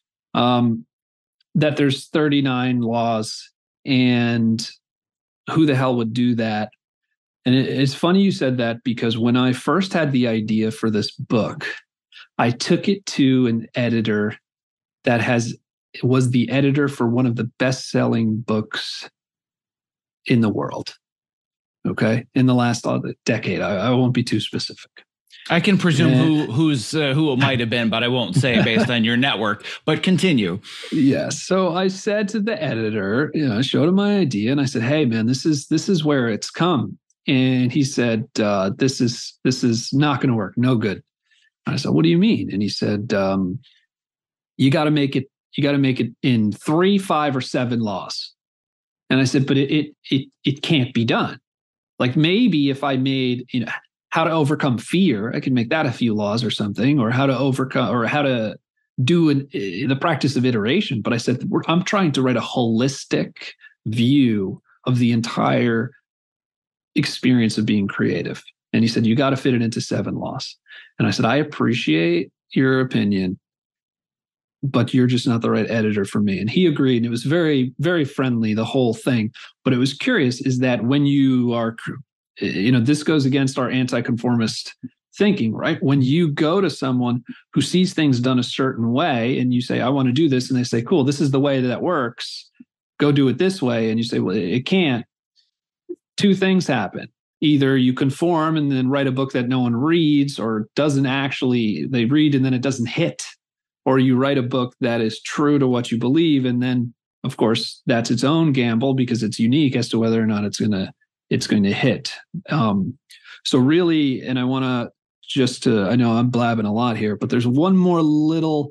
that there's 39 laws, and who the hell would do that? And it's funny you said that, because when I first had the idea for this book, I took it to an editor that was the editor for one of the best-selling books in the world. Okay, in the last decade. I won't be too specific. I can presume who it might have been, but I won't say based on your network. But continue. Yes. So I said to the editor, I showed him my idea, and I said, "Hey, man, this is where it's come." And he said, "This is not going to work. No good." And I said, "What do you mean?" And he said, "You got to make it. You got to make it in 3, 5, or 7 laws." And I said, "But it can't be done. Like maybe if I made how to overcome fear, I could make that a few laws or something, or how to overcome, or how to do the practice of iteration." But I said, I'm trying to write a holistic view of the entire experience of being creative. And he said, "You got to fit it into 7 laws." And I said, "I appreciate your opinion, but you're just not the right editor for me." And he agreed. And it was very, very friendly, the whole thing. But it was curious is that when you are, this goes against our anti-conformist thinking, right? When you go to someone who sees things done a certain way and you say, "I want to do this," and they say, "Cool, this is the way that works. Go do it this way." And you say, "Well, it can't." 2 things happen. Either you conform and then write a book that no one reads, or doesn't actually, they read and then it doesn't hit. Or you write a book that is true to what you believe, and then, of course, that's its own gamble because it's unique as to whether or not it's going to hit. So really, and I want to I know I'm blabbing a lot here, but there's one more little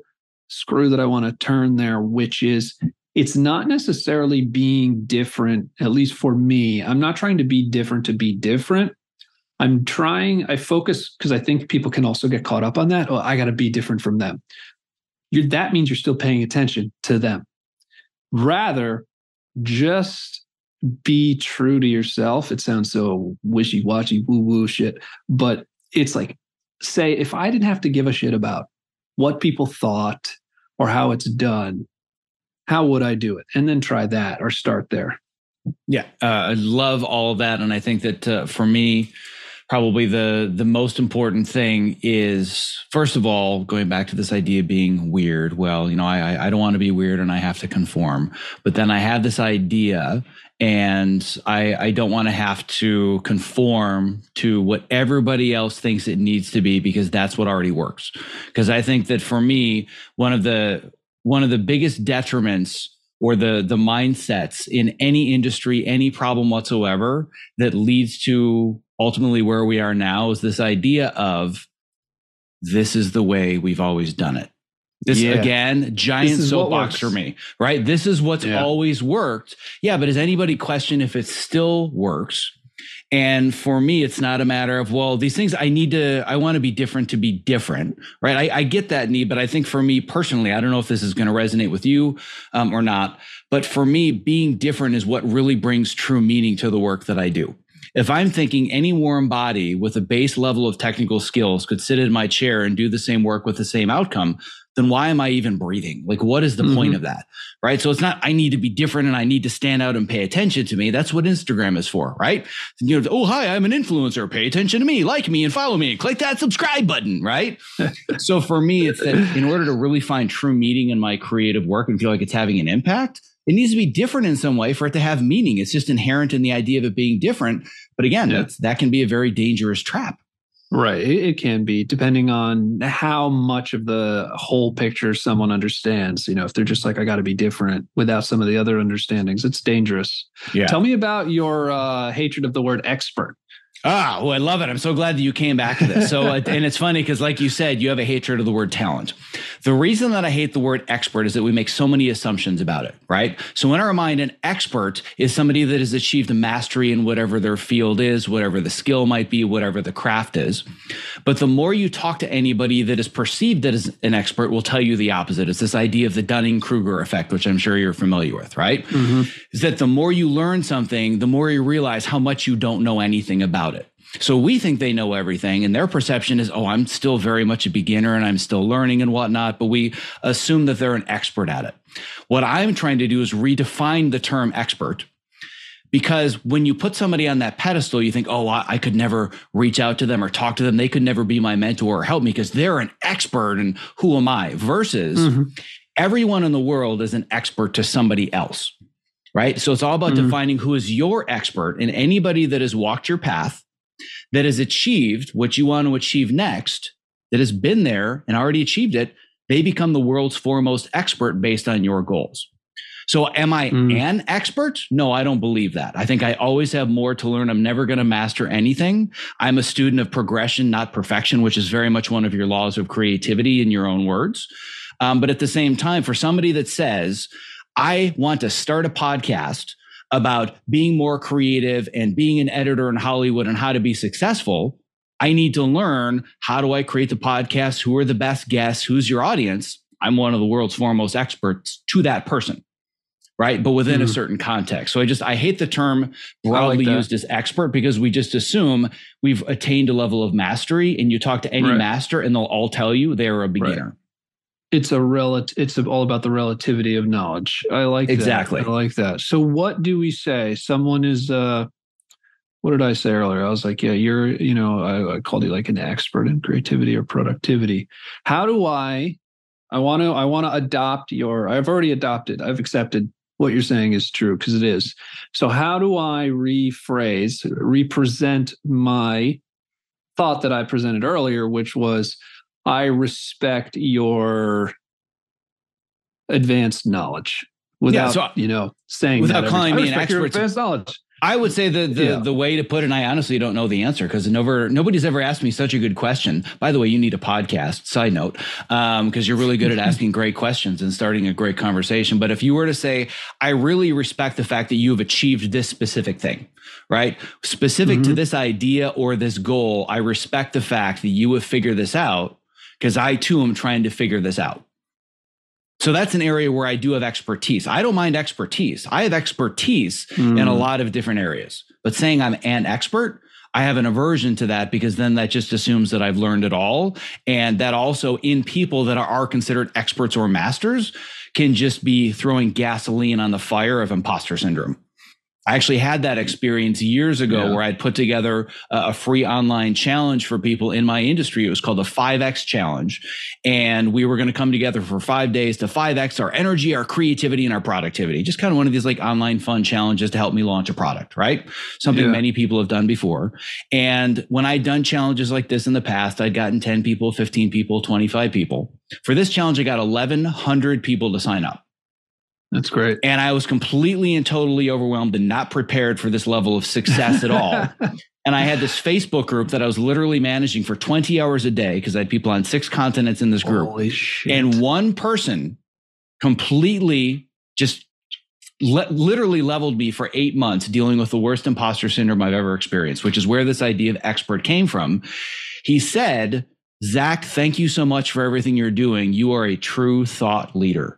screw that I want to turn there, which is it's not necessarily being different, at least for me. I'm not trying to be different to be different. I focus because I think people can also get caught up on that. Oh, I got to be different from them. That means you're still paying attention to them. Rather, just be true to yourself. It sounds so wishy-washy, woo-woo shit, but it's like, say, if I didn't have to give a shit about what people thought or how it's done, how would I do it? And then try that or start there. Yeah, I love all of that. And I think that for me, probably the most important thing is, first of all, going back to this idea of being weird. Well, I don't want to be weird and I have to conform. But then I have this idea and I don't want to have to conform to what everybody else thinks it needs to be because that's what already works. Because I think that for me, one of the biggest detriments or the mindsets in any industry, any problem whatsoever that leads to ultimately where we are now is this idea of this is the way we've always done it. This again, giant soapbox for me, right? This is what's always worked. Yeah, but does anybody question if it still works? And for me, it's not a matter of, well, these things I want to be different to be different, right? I get that need, but I think for me personally, I don't know if this is going to resonate with you or not, but for me, being different is what really brings true meaning to the work that I do. If I'm thinking any warm body with a base level of technical skills could sit in my chair and do the same work with the same outcome, then why am I even breathing? Like, what is the point of that? Right. So it's not, I need to be different and I need to stand out and pay attention to me. That's what Instagram is for, right? Oh, hi, I'm an influencer. Pay attention to me, like me and follow me. Click that subscribe button, right? So for me, it's that in order to really find true meaning in my creative work and feel like it's having an impact, it needs to be different in some way for it to have meaning. It's just inherent in the idea of it being different. But again, that can be a very dangerous trap. Right. It can be, depending on how much of the whole picture someone understands. If they're just like, I got to be different without some of the other understandings, it's dangerous. Yeah. Tell me about your hatred of the word expert. Well, I love it. I'm so glad that you came back to this. So, and it's funny because like you said, you have a hatred of the word talent. The reason that I hate the word expert is that we make so many assumptions about it, right? So in our mind, an expert is somebody that has achieved a mastery in whatever their field is, whatever the skill might be, whatever the craft is. But the more you talk to anybody that is perceived as an expert will tell you the opposite. It's this idea of the Dunning-Kruger effect, which I'm sure you're familiar with, right? Is that the more you learn something, the more you realize how much you don't know anything about it. So we think they know everything and their perception is, oh, I'm still very much a beginner and I'm still learning and whatnot, but we assume that they're an expert at it. What I'm trying to do is redefine the term expert, because when you put somebody on that pedestal, you think, oh, I could never reach out to them or talk to them. They could never be my mentor or help me because they're an expert and who am I? Versus everyone in the world is an expert to somebody else, right? So it's all about defining who is your expert, and anybody that has walked your path, that has achieved what you want to achieve next, that has been there and already achieved it, they become the world's foremost expert based on your goals. So am I an expert? No, I don't believe that. I think I always have more to learn. I'm never going to master anything. I'm a student of progression, not perfection, which is very much one of your laws of creativity in your own words. But at the same time, for somebody that says, I want to start a podcast about being more creative and being an editor in Hollywood and how to be successful, I need to learn, how do I create the podcast? Who are the best guests? Who's your audience? I'm one of the world's foremost experts to that person, right? But within a certain context. So I hate the term broadly used as expert, because we just assume we've attained a level of mastery, and you talk to any master and they'll all tell you they're a beginner. Right. It's all about the relativity of knowledge. I like exactly. that. I like that. So what do we say? Someone is, what did I say earlier? I was like, yeah, I called you like an expert in creativity or productivity. How do I want to adopt I've already adopted, I've accepted what you're saying is true, because it is. So how do I represent my thought that I presented earlier, which was, I respect your advanced knowledge without, saying without that calling me an expert. Advanced knowledge. I would say the way to put it, and I honestly don't know the answer because nobody's ever asked me such a good question. By the way, you need a podcast, side note, because you're really good at asking great questions and starting a great conversation. But if you were to say, I really respect the fact that you have achieved this specific thing, right? Specific to this idea or this goal, I respect the fact that you have figured this out because I too am trying to figure this out. So that's an area where I do have expertise. I don't mind expertise. I have expertise in a lot of different areas. But saying I'm an expert, I have an aversion to that because then that just assumes that I've learned it all. And that also in people that are considered experts or masters can just be throwing gasoline on the fire of imposter syndrome. I actually had that experience years ago where I'd put together a free online challenge for people in my industry. It was called the 5X Challenge. And we were going to come together for 5 days to 5X our energy, our creativity, and our productivity. Just kind of one of these like online fun challenges to help me launch a product, right? Something many people have done before. And when I'd done challenges like this in the past, I'd gotten 10 people, 15 people, 25 people. For this challenge, I got 1,100 people to sign up. That's great. And I was completely and totally overwhelmed and not prepared for this level of success at all. And I had this Facebook group that I was literally managing for 20 hours a day because I had people on 6 continents in this group. Holy shit. And one person completely just literally leveled me for 8 months dealing with the worst imposter syndrome I've ever experienced, which is where this idea of expert came from. He said, Zach, thank you so much for everything you're doing. You are a true thought leader.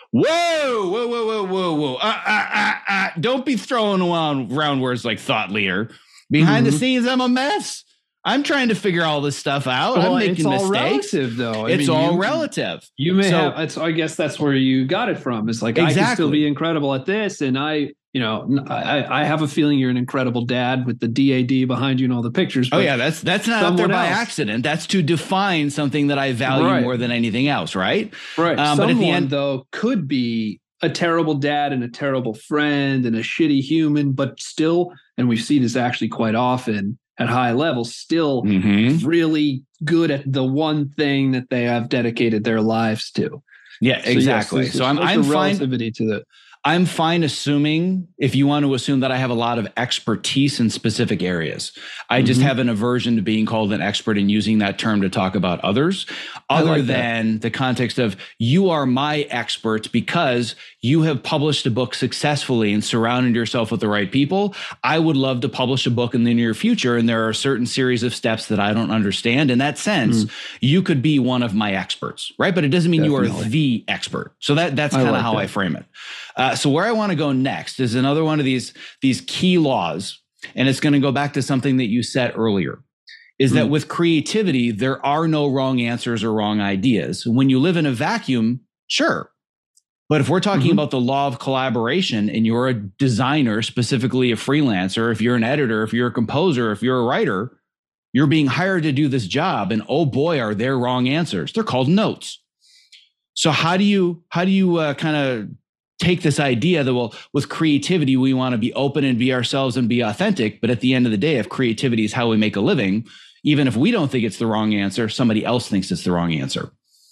Whoa. Don't be throwing around words like thought leader. Behind the scenes, I'm a mess. I'm trying to figure all this stuff out. I'm making mistakes. It's all relative, though. It's all relative. You may have, I guess that's where you got it from. It's like, I can still be incredible at this. And I have a feeling you're an incredible dad with the DAD behind you and all the pictures. Oh yeah, that's not up there by accident. That's to define something that I value more than anything else, right? Right. But at the end, though, could be a terrible dad and a terrible friend and a shitty human, but still, and we see this actually quite often at high levels, still really good at the one thing that they have dedicated their lives to. Yeah, exactly. So I'm fine. Relativity to the. I'm fine assuming, if you want to assume that I have a lot of expertise in specific areas. I just have an aversion to being called an expert and using that term to talk about others, other than the context of you are my expert because you have published a book successfully and surrounded yourself with the right people. I would love to publish a book in the near future, and there are a certain series of steps that I don't understand. In that sense, you could be one of my experts, right? But it doesn't mean you are the expert. So that's kind of how I frame it. So where I want to go next is another one of these key laws, and it's going to go back to something that you said earlier, is that with creativity, there are no wrong answers or wrong ideas. When you live in a vacuum, sure. But if we're talking about the law of collaboration and you're a designer, specifically a freelancer, if you're an editor, if you're a composer, if you're a writer, you're being hired to do this job, and oh boy, are there wrong answers. They're called notes. So how do you kind of take this idea that, well, with creativity, we want to be open and be ourselves and be authentic. But at the end of the day, if creativity is how we make a living, even if we don't think it's the wrong answer, somebody else thinks it's the wrong answer.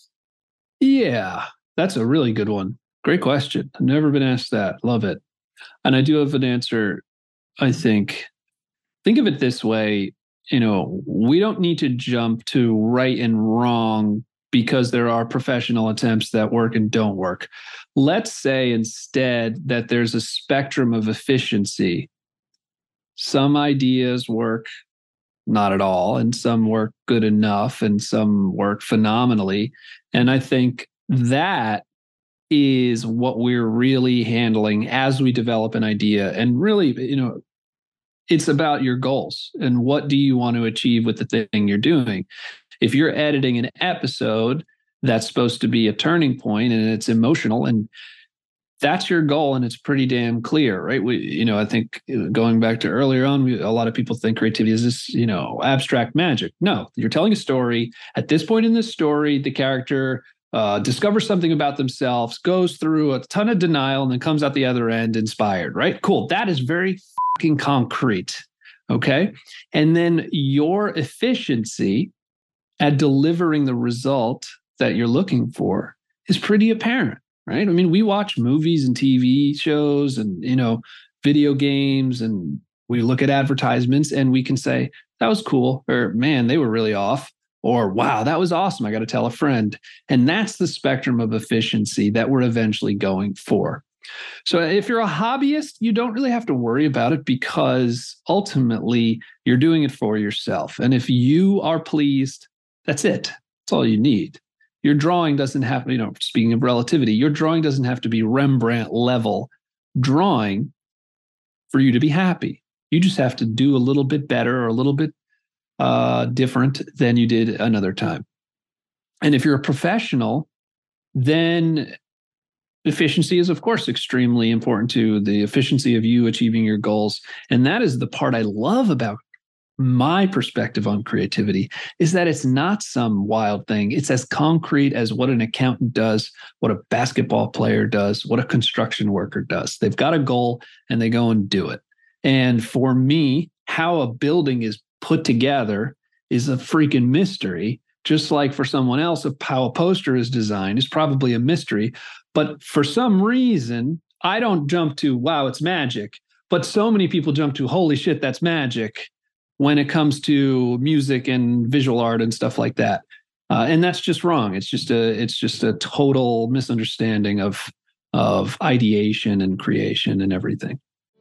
Yeah, that's a really good one. Great question. I've never been asked that. Love it. And I do have an answer, I think. Think of it this way. We don't need to jump to right and wrong because there are professional attempts that work and don't work. Let's say instead that there's a spectrum of efficiency. Some ideas work not at all, and some work good enough, and some work phenomenally. And I think that is what we're really handling as we develop an idea. And really, it's about your goals and what do you want to achieve with the thing you're doing. If you're editing an episode that's supposed to be a turning point and it's emotional, and that's your goal, and it's pretty damn clear, right? I think going back to earlier on, a lot of people think creativity is this, abstract magic. No, you're telling a story. At this point in the story, the character discovers something about themselves, goes through a ton of denial, and then comes out the other end inspired, right? Cool. That is very fucking concrete. Okay. And then your efficiency at delivering the result that you're looking for is pretty apparent, right? I mean, we watch movies and TV shows and, video games and we look at advertisements and we can say, that was cool, or man, they were really off, or wow, that was awesome, I got to tell a friend. And that's the spectrum of efficiency that we're eventually going for. So if you're a hobbyist, you don't really have to worry about it because ultimately you're doing it for yourself. And if you are pleased, that's it. That's all you need. Your drawing doesn't have, speaking of relativity, your drawing doesn't have to be Rembrandt level drawing for you to be happy. You just have to do a little bit better or a little bit different than you did another time. And if you're a professional, then efficiency is, of course, extremely important to the efficiency of you achieving your goals. And that is the part I love about my perspective on creativity, is that it's not some wild thing. It's as concrete as what an accountant does, what a basketball player does, what a construction worker does. They've got a goal and they go and do it. And for me, how a building is put together is a freaking mystery. Just like for someone else, how a poster is designed is probably a mystery. But for some reason, I don't jump to, wow, it's magic. But so many people jump to, holy shit, that's magic, when it comes to music and visual art and stuff like that. And that's just wrong. It's just a total misunderstanding of ideation and creation and everything.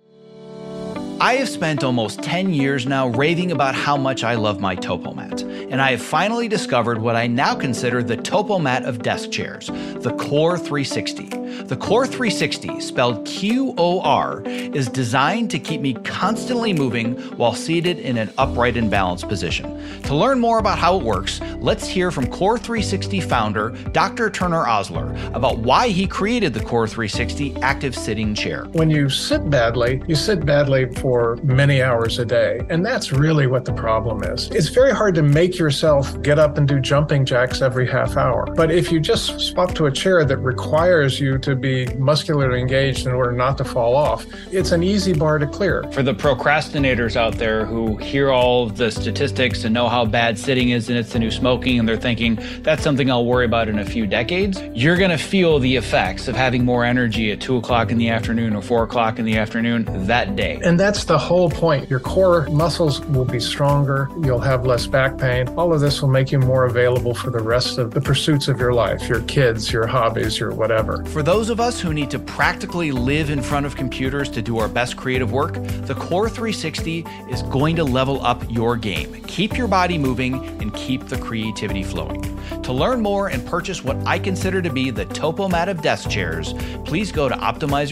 I have spent almost 10 years now raving about how much I love my TopoMat, and I have finally discovered what I now consider the TopoMat of desk chairs, the Core 360. The Core 360, spelled QOR, is designed to keep me constantly moving while seated in an upright and balanced position. To learn more about how it works, let's hear from Core 360 founder Dr. Turner Osler about why he created the Core 360 active sitting chair. When you sit badly, you sit badly for many hours a day. And that's really what the problem is. It's very hard to make yourself get up and do jumping jacks every half hour. But if you just swap to a chair that requires you to be muscularly engaged in order not to fall off, it's an easy bar to clear. For the procrastinators out there who hear all of the statistics and know how bad sitting is and it's the new smoking, and they're thinking, that's something I'll worry about in a few decades, you're going to feel the effects of having more energy at 2 o'clock in the afternoon or 4 o'clock in the afternoon that day. And that's the whole point. Your core muscles will be stronger. You'll have less back pain. All of this will make you more available for the rest of the pursuits of your life, your kids, your hobbies, your whatever. For those of us who need to practically live in front of computers to do our best creative work, the Core 360 is going to level up your game. Keep your body moving and keep the creativity flowing. To learn more and purchase what I consider to be the TopoMat of desk chairs, please go to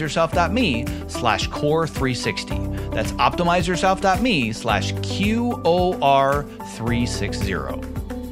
optimizeyourself.me/core360. That's optimizeyourself.me/QOR360.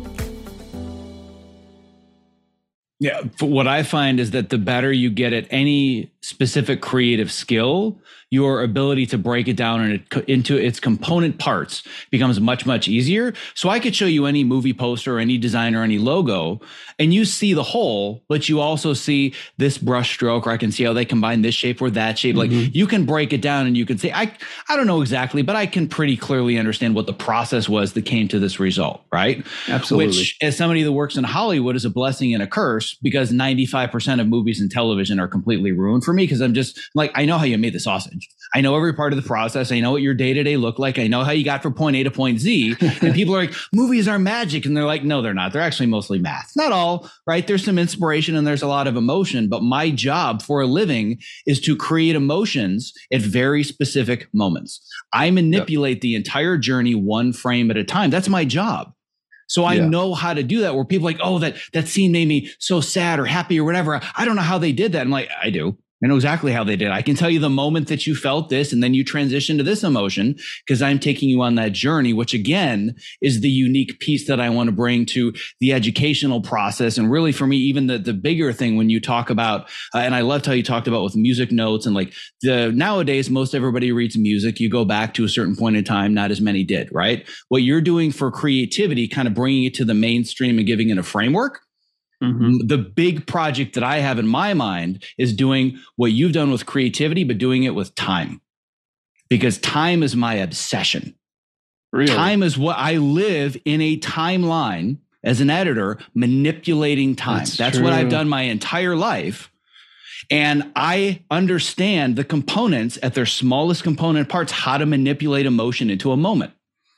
Yeah, what I find is that the better you get at any specific creative skill, your ability to break it down into its component parts becomes much, much easier. So I could show you any movie poster, or any design, or any logo, and you see the whole, but you also see this brush stroke, or I can see how they combine this shape or that shape. Mm-hmm. Like, you can break it down and you can say, I don't know exactly, but I can pretty clearly understand what the process was that came to this result, right? Absolutely. Which, as somebody that works in Hollywood, is a blessing and a curse, because 95% of movies and television are completely ruined for me, because I'm just like, I know how you made the sausage. I know every part of the process. I know what your day-to-day look like. I know how you got from point A to point Z. And people are like, movies are magic. And they're like, no, they're not. They're actually mostly math. Not all, right? There's some inspiration and there's a lot of emotion. But my job for a living is to create emotions at very specific moments. I manipulate the entire journey one frame at a time. That's my job. So I know how to do that, where people are like, oh, that scene made me so sad or happy or whatever. I don't know how they did that. I'm like, I do. I know exactly how they did. I can tell you the moment that you felt this, and then you transition to this emotion, because I'm taking you on that journey, which again is the unique piece that I want to bring to the educational process. And really, for me, even the bigger thing when you talk about, and I loved how you talked about with music notes, and like nowadays, most everybody reads music. You go back to a certain point in time, not as many did, right? What you're doing for creativity, kind of bringing it to the mainstream and giving it a framework. Mm-hmm. The big project that I have in my mind is doing what you've done with creativity, but doing it with time, because time is my obsession. Really? Time is what I live in, a timeline as an editor, manipulating time. That's what I've done my entire life. And I understand the components at their smallest component parts, how to manipulate emotion into a moment.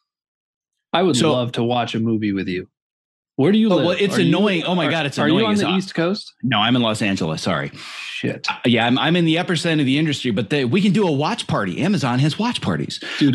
I would love to watch a movie with you. Where do you live? Well, it's annoying. Oh my God, it's annoying. Are you on the East Coast? No, I'm in Los Angeles. Sorry. Shit. Yeah, I'm in the epicenter of the industry, but we can do a watch party. Amazon has watch parties. Dude,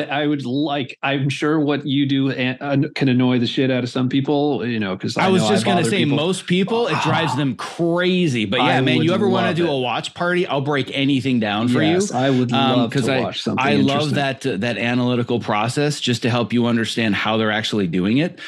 I'm sure what you do can annoy the shit out of some people, because I was just going to say most people, it drives them crazy. But yeah, man, you ever want to do a watch party? I'll break anything down for you. I would love to watch something. I love that analytical process just to help you understand how they're actually doing it.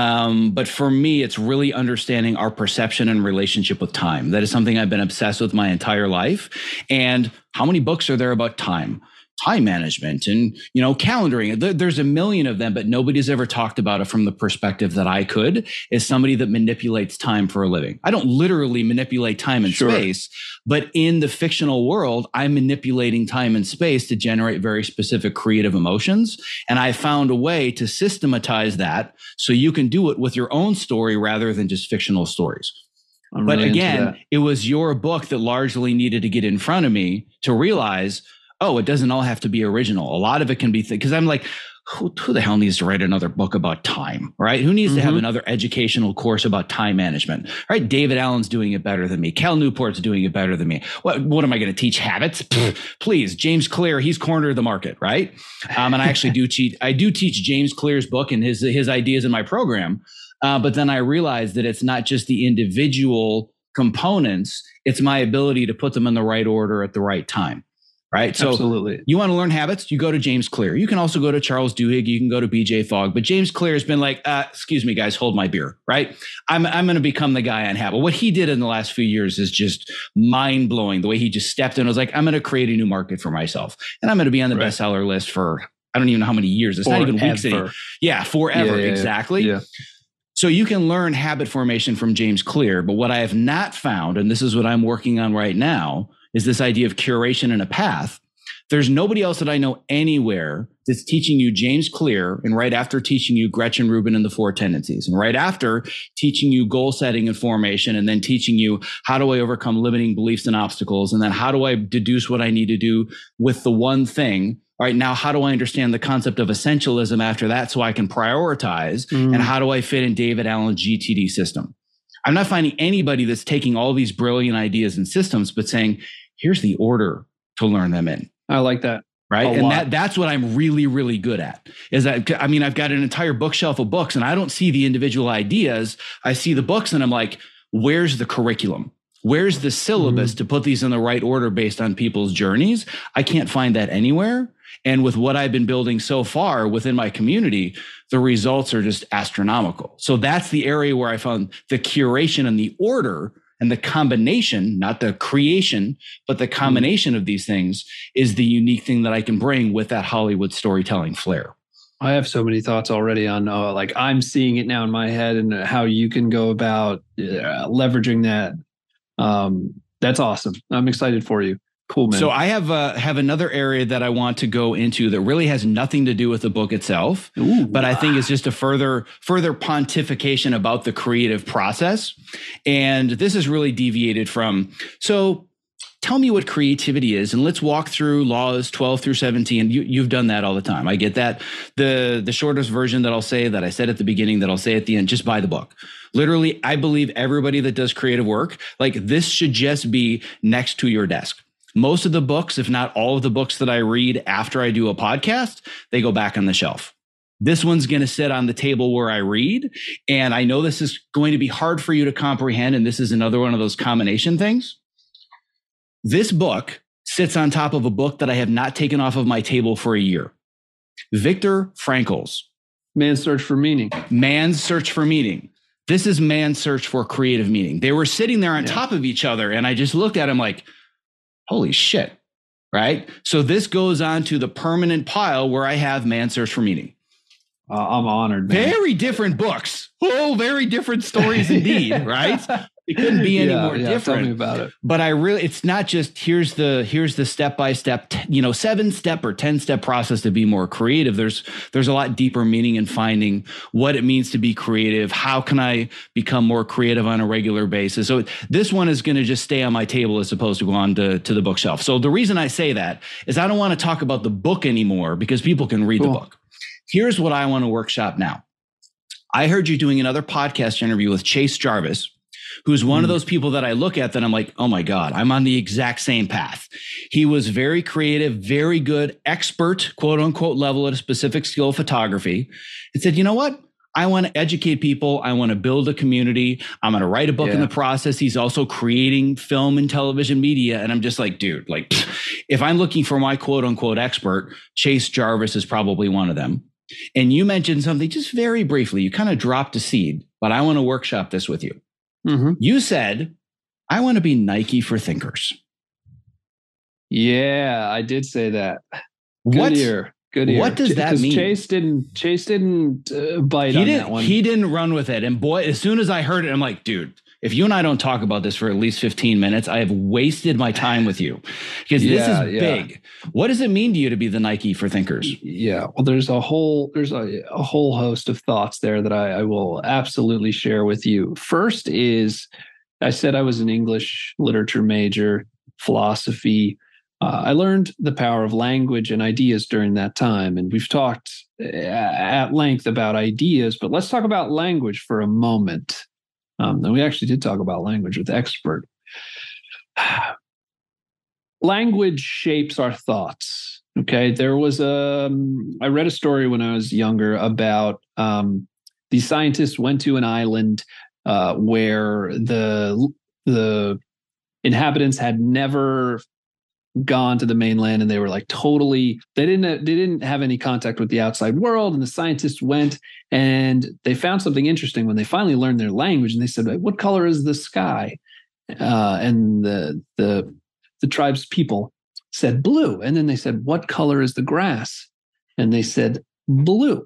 But for me, it's really understanding our perception and relationship with time. That is something I've been obsessed with my entire life. And how many books are there about time management and, calendaring? There's a million of them, but nobody's ever talked about it from the perspective that I could, as somebody that manipulates time for a living. I don't literally manipulate time and space, but in the fictional world, I'm manipulating time and space to generate very specific creative emotions. And I found a way to systematize that so you can do it with your own story rather than just fictional stories. But again, it was your book that largely needed to get in front of me to realize, it doesn't all have to be original. A lot of it can be, because I'm like, who the hell needs to write another book about time, right? Who needs to have another educational course about time management, right? David Allen's doing it better than me. Cal Newport's doing it better than me. What am I going to teach? Habits? Please, James Clear, he's cornered the market, right? And I actually do teach James Clear's book and his ideas in my program. But then I realized that it's not just the individual components, it's my ability to put them in the right order at the right time. Right. So absolutely. You want to learn habits, you go to James Clear. You can also go to Charles Duhigg. You can go to BJ Fogg. But James Clear has been like, excuse me, guys, hold my beer. Right. I'm going to become the guy on habit. What he did in the last few years is just mind blowing. The way he just stepped in and was like, I'm going to create a new market for myself. And I'm going to be on the bestseller list for, I don't even know how many years. It's not even weeks. Yeah, forever. Yeah, exactly. Yeah. So you can learn habit formation from James Clear. But what I have not found, and this is what I'm working on right now, is this idea of curation and a path. There's nobody else that I know anywhere that's teaching you James Clear, and right after teaching you Gretchen Rubin and the 4 tendencies, and right after teaching you goal setting and formation, and then teaching you how do I overcome limiting beliefs and obstacles, and then how do I deduce what I need to do with the one thing. All right, now how do I understand the concept of essentialism after that so I can prioritize, and how do I fit in David Allen's GTD system? I'm not finding anybody that's taking all these brilliant ideas and systems, but saying, here's the order to learn them in. I like that. Right. And that's what I'm really, really good at is that, I mean, I've got an entire bookshelf of books and I don't see the individual ideas. I see the books and I'm like, where's the curriculum? Where's the syllabus to put these in the right order based on people's journeys? I can't find that anywhere. And with what I've been building so far within my community, the results are just astronomical. So that's the area where I found the curation and the order and the combination, not the creation, but the combination of these things is the unique thing that I can bring with that Hollywood storytelling flair. I have so many thoughts already on like I'm seeing it now in my head and how you can go about leveraging that. That's awesome. I'm excited for you. Cool, man. So I have another area that I want to go into that really has nothing to do with the book itself, but I think it's just a further pontification about the creative process. And this is really deviated from, so tell me what creativity is, and let's walk through laws 12 through 17. You've done that all the time. I get that. The shortest version that I'll say, that I said at the beginning, that I'll say at the end, just buy the book. Literally, I believe everybody that does creative work, like this should just be next to your desk. Most of the books, if not all of the books that I read after I do a podcast, they go back on the shelf. This one's going to sit on the table where I read. And I know this is going to be hard for you to comprehend. And this is another one of those combination things. This book sits on top of a book that I have not taken off of my table for a year. Viktor Frankl's Man's Search for Meaning. Man's Search for Meaning. This is Man's Search for Creative Meaning. They were sitting there on top of each other. And I just looked at them like, holy shit, right? So this goes on to the permanent pile where I have Man's Search for Meaning. I'm honored, man. Very different books. Oh, very different stories indeed, right? It couldn't be any more different. different. Tell me about it. But it's not just here's the step-by-step, 7-step or 10-step process to be more creative. There's a lot deeper meaning in finding what it means to be creative. How can I become more creative on a regular basis? So this one is going to just stay on my table as opposed to go on to the bookshelf. So the reason I say that is I don't want to talk about the book anymore because people can read the book. Here's what I want to workshop now. I heard you doing another podcast interview with Chase Jarvis, who's one of those people that I look at that I'm like, oh my God, I'm on the exact same path. He was very creative, very good, expert, quote unquote, level at a specific skill of photography, and said, you know what? I want to educate people. I want to build a community. I'm going to write a book in the process. He's also creating film and television media. And I'm just like, dude, like if I'm looking for my quote unquote expert, Chase Jarvis is probably one of them. And you mentioned something just very briefly. You kind of dropped a seed, but I want to workshop this with you. Mm-hmm. You said, I want to be Nike for thinkers. Yeah, I did say that. Good year. What does that mean? Chase didn't bite on that one. He didn't run with it. And boy, as soon as I heard it, I'm like, dude, if you and I don't talk about this for at least 15 minutes, I have wasted my time with you because this is big. What does it mean to you to be the Nike for thinkers? Yeah, well, there's a whole host of thoughts there that I will absolutely share with you. First is, I said I was an English literature major, philosophy. I learned the power of language and ideas during that time. And we've talked at length about ideas, but let's talk about language for a moment. And we actually did talk about language with expert. Language shapes our thoughts. Okay. There was I read a story when I was younger about these scientists went to an island where the inhabitants had never gone to the mainland, and they were like they didn't have any contact with the outside world. And the scientists went and they found something interesting when they finally learned their language. And they said, "What color is the sky?" And the tribe's people said blue. And then they said, "What color is the grass?" And they said blue.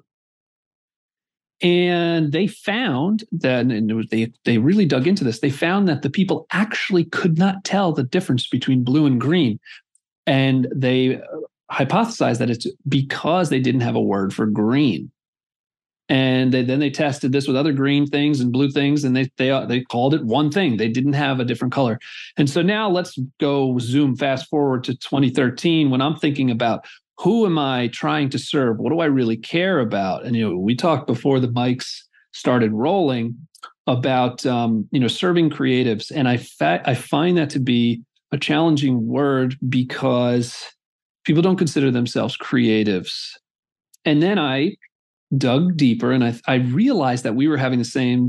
And they found that, and they really dug into this. They found that the people actually could not tell the difference between blue and green. And they hypothesized that it's because they didn't have a word for green. And then they tested this with other green things and blue things, and they called it one thing. They didn't have a different color. And so now let's go zoom fast forward to 2013 when I'm thinking about, who am I trying to serve? What do I really care about? And, we talked before the mics started rolling about, serving creatives. And I find that to be a challenging word because people don't consider themselves creatives. And then I dug deeper and I realized that we were having the same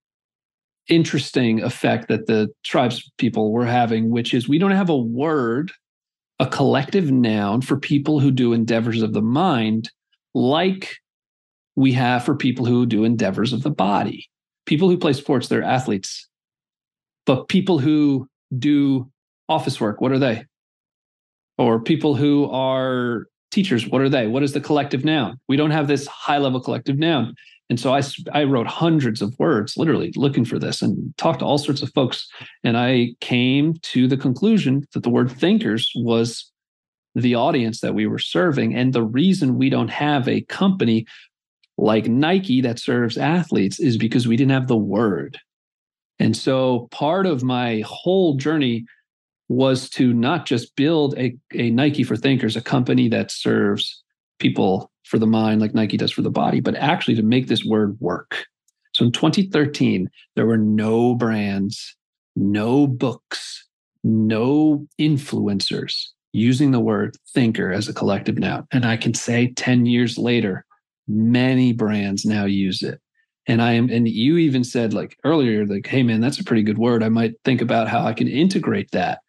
interesting effect that the tribes people were having, which is we don't have a word, a collective noun for people who do endeavors of the mind, like we have for people who do endeavors of the body. People who play sports, they're athletes. But people who do office work, what are they? Or people who are teachers, what are they? What is the collective noun? We don't have this high-level collective noun. And so I wrote hundreds of words, literally looking for this, and talked to all sorts of folks. And I came to the conclusion that the word thinkers was the audience that we were serving. And the reason we don't have a company like Nike that serves athletes is because we didn't have the word. And so part of my whole journey was to not just build a Nike for thinkers, a company that serves people for the mind like Nike does for the body, but actually to make this word work. So in 2013, there were no brands, no books, no influencers using the word thinker as a collective noun. And I can say 10 years later, many brands now use it. And you even said like earlier, like, hey man, that's a pretty good word. I might think about how I can integrate that.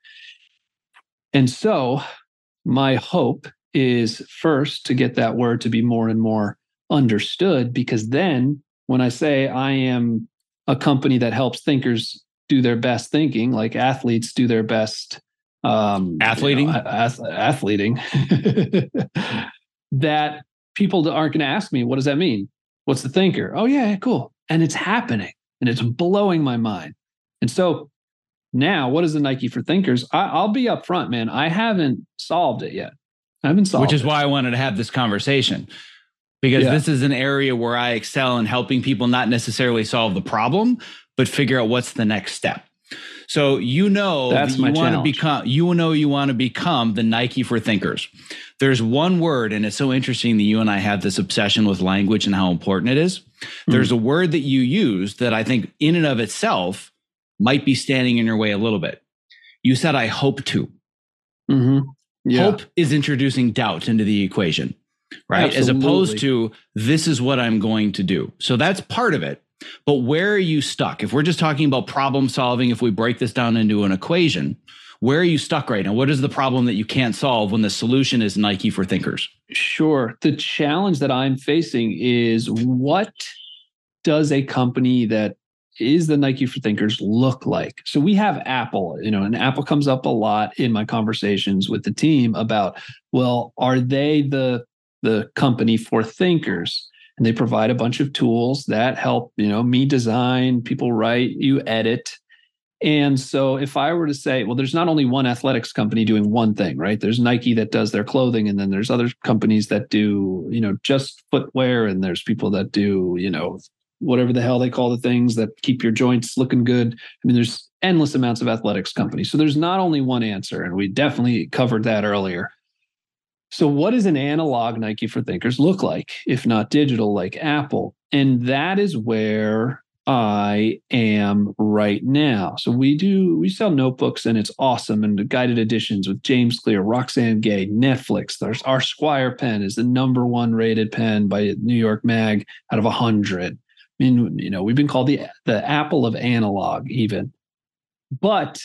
And so my hope is first to get that word to be more and more understood, because then when I say I am a company that helps thinkers do their best thinking, like athletes do their best athleting, that people aren't going to ask me, what does that mean? What's the thinker? Oh yeah, cool. And it's happening and it's blowing my mind. And so now, what is the Nike for Thinkers? I'll be upfront, man. I haven't solved it yet. Which is why I wanted to have this conversation, because this is an area where I excel in helping people not necessarily solve the problem, but figure out what's the next step. So you want to become the Nike for Thinkers. There's one word, and it's so interesting that you and I have this obsession with language and how important it is. There's a word that you use that I think in and of itself might be standing in your way a little bit. You said, I hope to. Hope is introducing doubt into the equation, right? Absolutely. As opposed to, this is what I'm going to do. So that's part of it. But where are you stuck? If we're just talking about problem solving, if we break this down into an equation, where are you stuck right now? What is the problem that you can't solve when the solution is Nike for Thinkers? Sure. The challenge that I'm facing is, what does a company that is the Nike for Thinkers look like? So we have Apple, and Apple comes up a lot in my conversations with the team about, well, are they the company for thinkers? And they provide a bunch of tools that help, me design, people write, you edit. And so if I were to say, well, there's not only one athletics company doing one thing, right? There's Nike that does their clothing, and then there's other companies that do, just footwear, and there's people that do, whatever the hell they call the things that keep your joints looking good. I mean, there's endless amounts of athletics companies. So there's not only one answer, and we definitely covered that earlier. So what does an analog Nike for Thinkers look like, if not digital like Apple? And that is where I am right now. So we sell notebooks, and it's awesome. And the guided editions with James Clear, Roxane Gay, Netflix. There's our Squire pen is the #1 rated pen by New York Mag out of 100. I mean, we've been called the Apple of analog even. But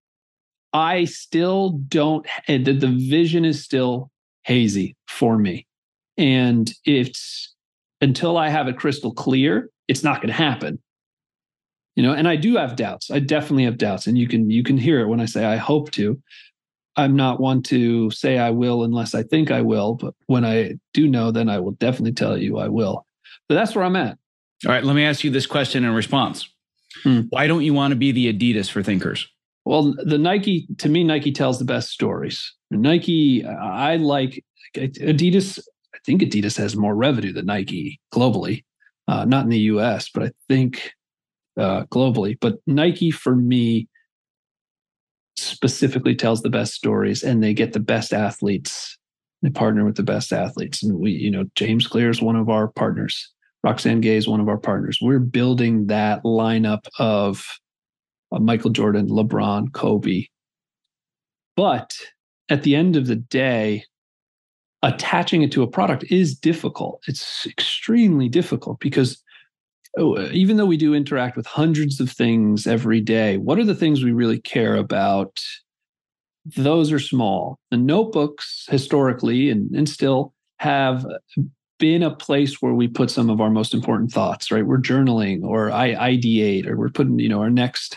I still don't, the vision is still hazy for me. And it's, until I have it crystal clear, it's not going to happen. And I do have doubts. I definitely have doubts. And you can hear it when I say I hope to. I'm not one to say I will unless I think I will. But when I do know, then I will definitely tell you I will. But that's where I'm at. All right, let me ask you this question in response. Why don't you want to be the Adidas for thinkers? Well, to me, Nike tells the best stories. Nike, I like Adidas. I think Adidas has more revenue than Nike globally, not in the US, but I think globally. But Nike, for me, specifically tells the best stories, and they get the best athletes. They partner with the best athletes. And James Clear is one of our partners. Roxane Gay is one of our partners. We're building that lineup of Michael Jordan, LeBron, Kobe. But at the end of the day, attaching it to a product is difficult. It's extremely difficult because even though we do interact with hundreds of things every day, what are the things we really care about? Those are small. The notebooks historically and still have been a place where we put some of our most important thoughts, right? We're journaling or ideate, or we're putting, our next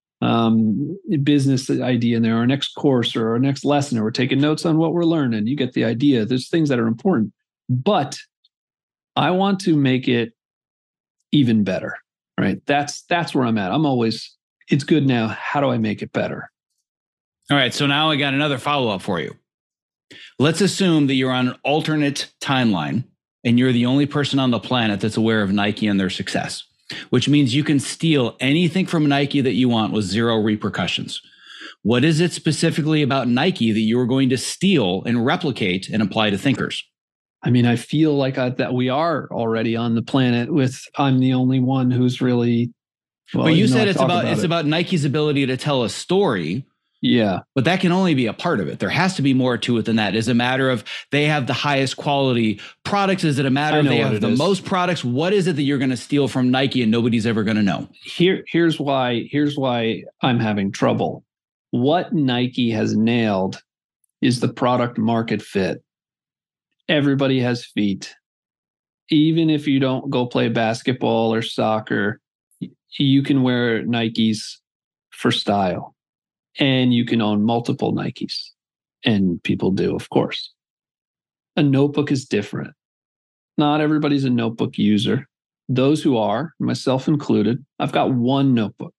business idea in there, our next course or our next lesson, or we're taking notes on what we're learning. You get the idea. There's things that are important, but I want to make it even better, right? That's where I'm at. It's good now. How do I make it better? All right. So now I got another follow-up for you. Let's assume that you're on an alternate timeline and you're the only person on the planet that's aware of Nike and their success, which means you can steal anything from Nike that you want with zero repercussions. What is it specifically about Nike that you are going to steal and replicate and apply to thinkers? I mean, I feel like that we are already on the planet with, I'm the only one who's really. Well, but you said it's about Nike's ability to tell a story. Yeah. But that can only be a part of it. There has to be more to it than that. Is it a matter of they have the highest quality products? Is it a matter of they have the most products? What is it that you're going to steal from Nike and nobody's ever going to know? Here's why I'm having trouble. What Nike has nailed is the product market fit. Everybody has feet. Even if you don't go play basketball or soccer, you can wear Nikes for style. And you can own multiple Nikes. And people do, of course. A notebook is different. Not everybody's a notebook user. Those who are, myself included, I've got one notebook.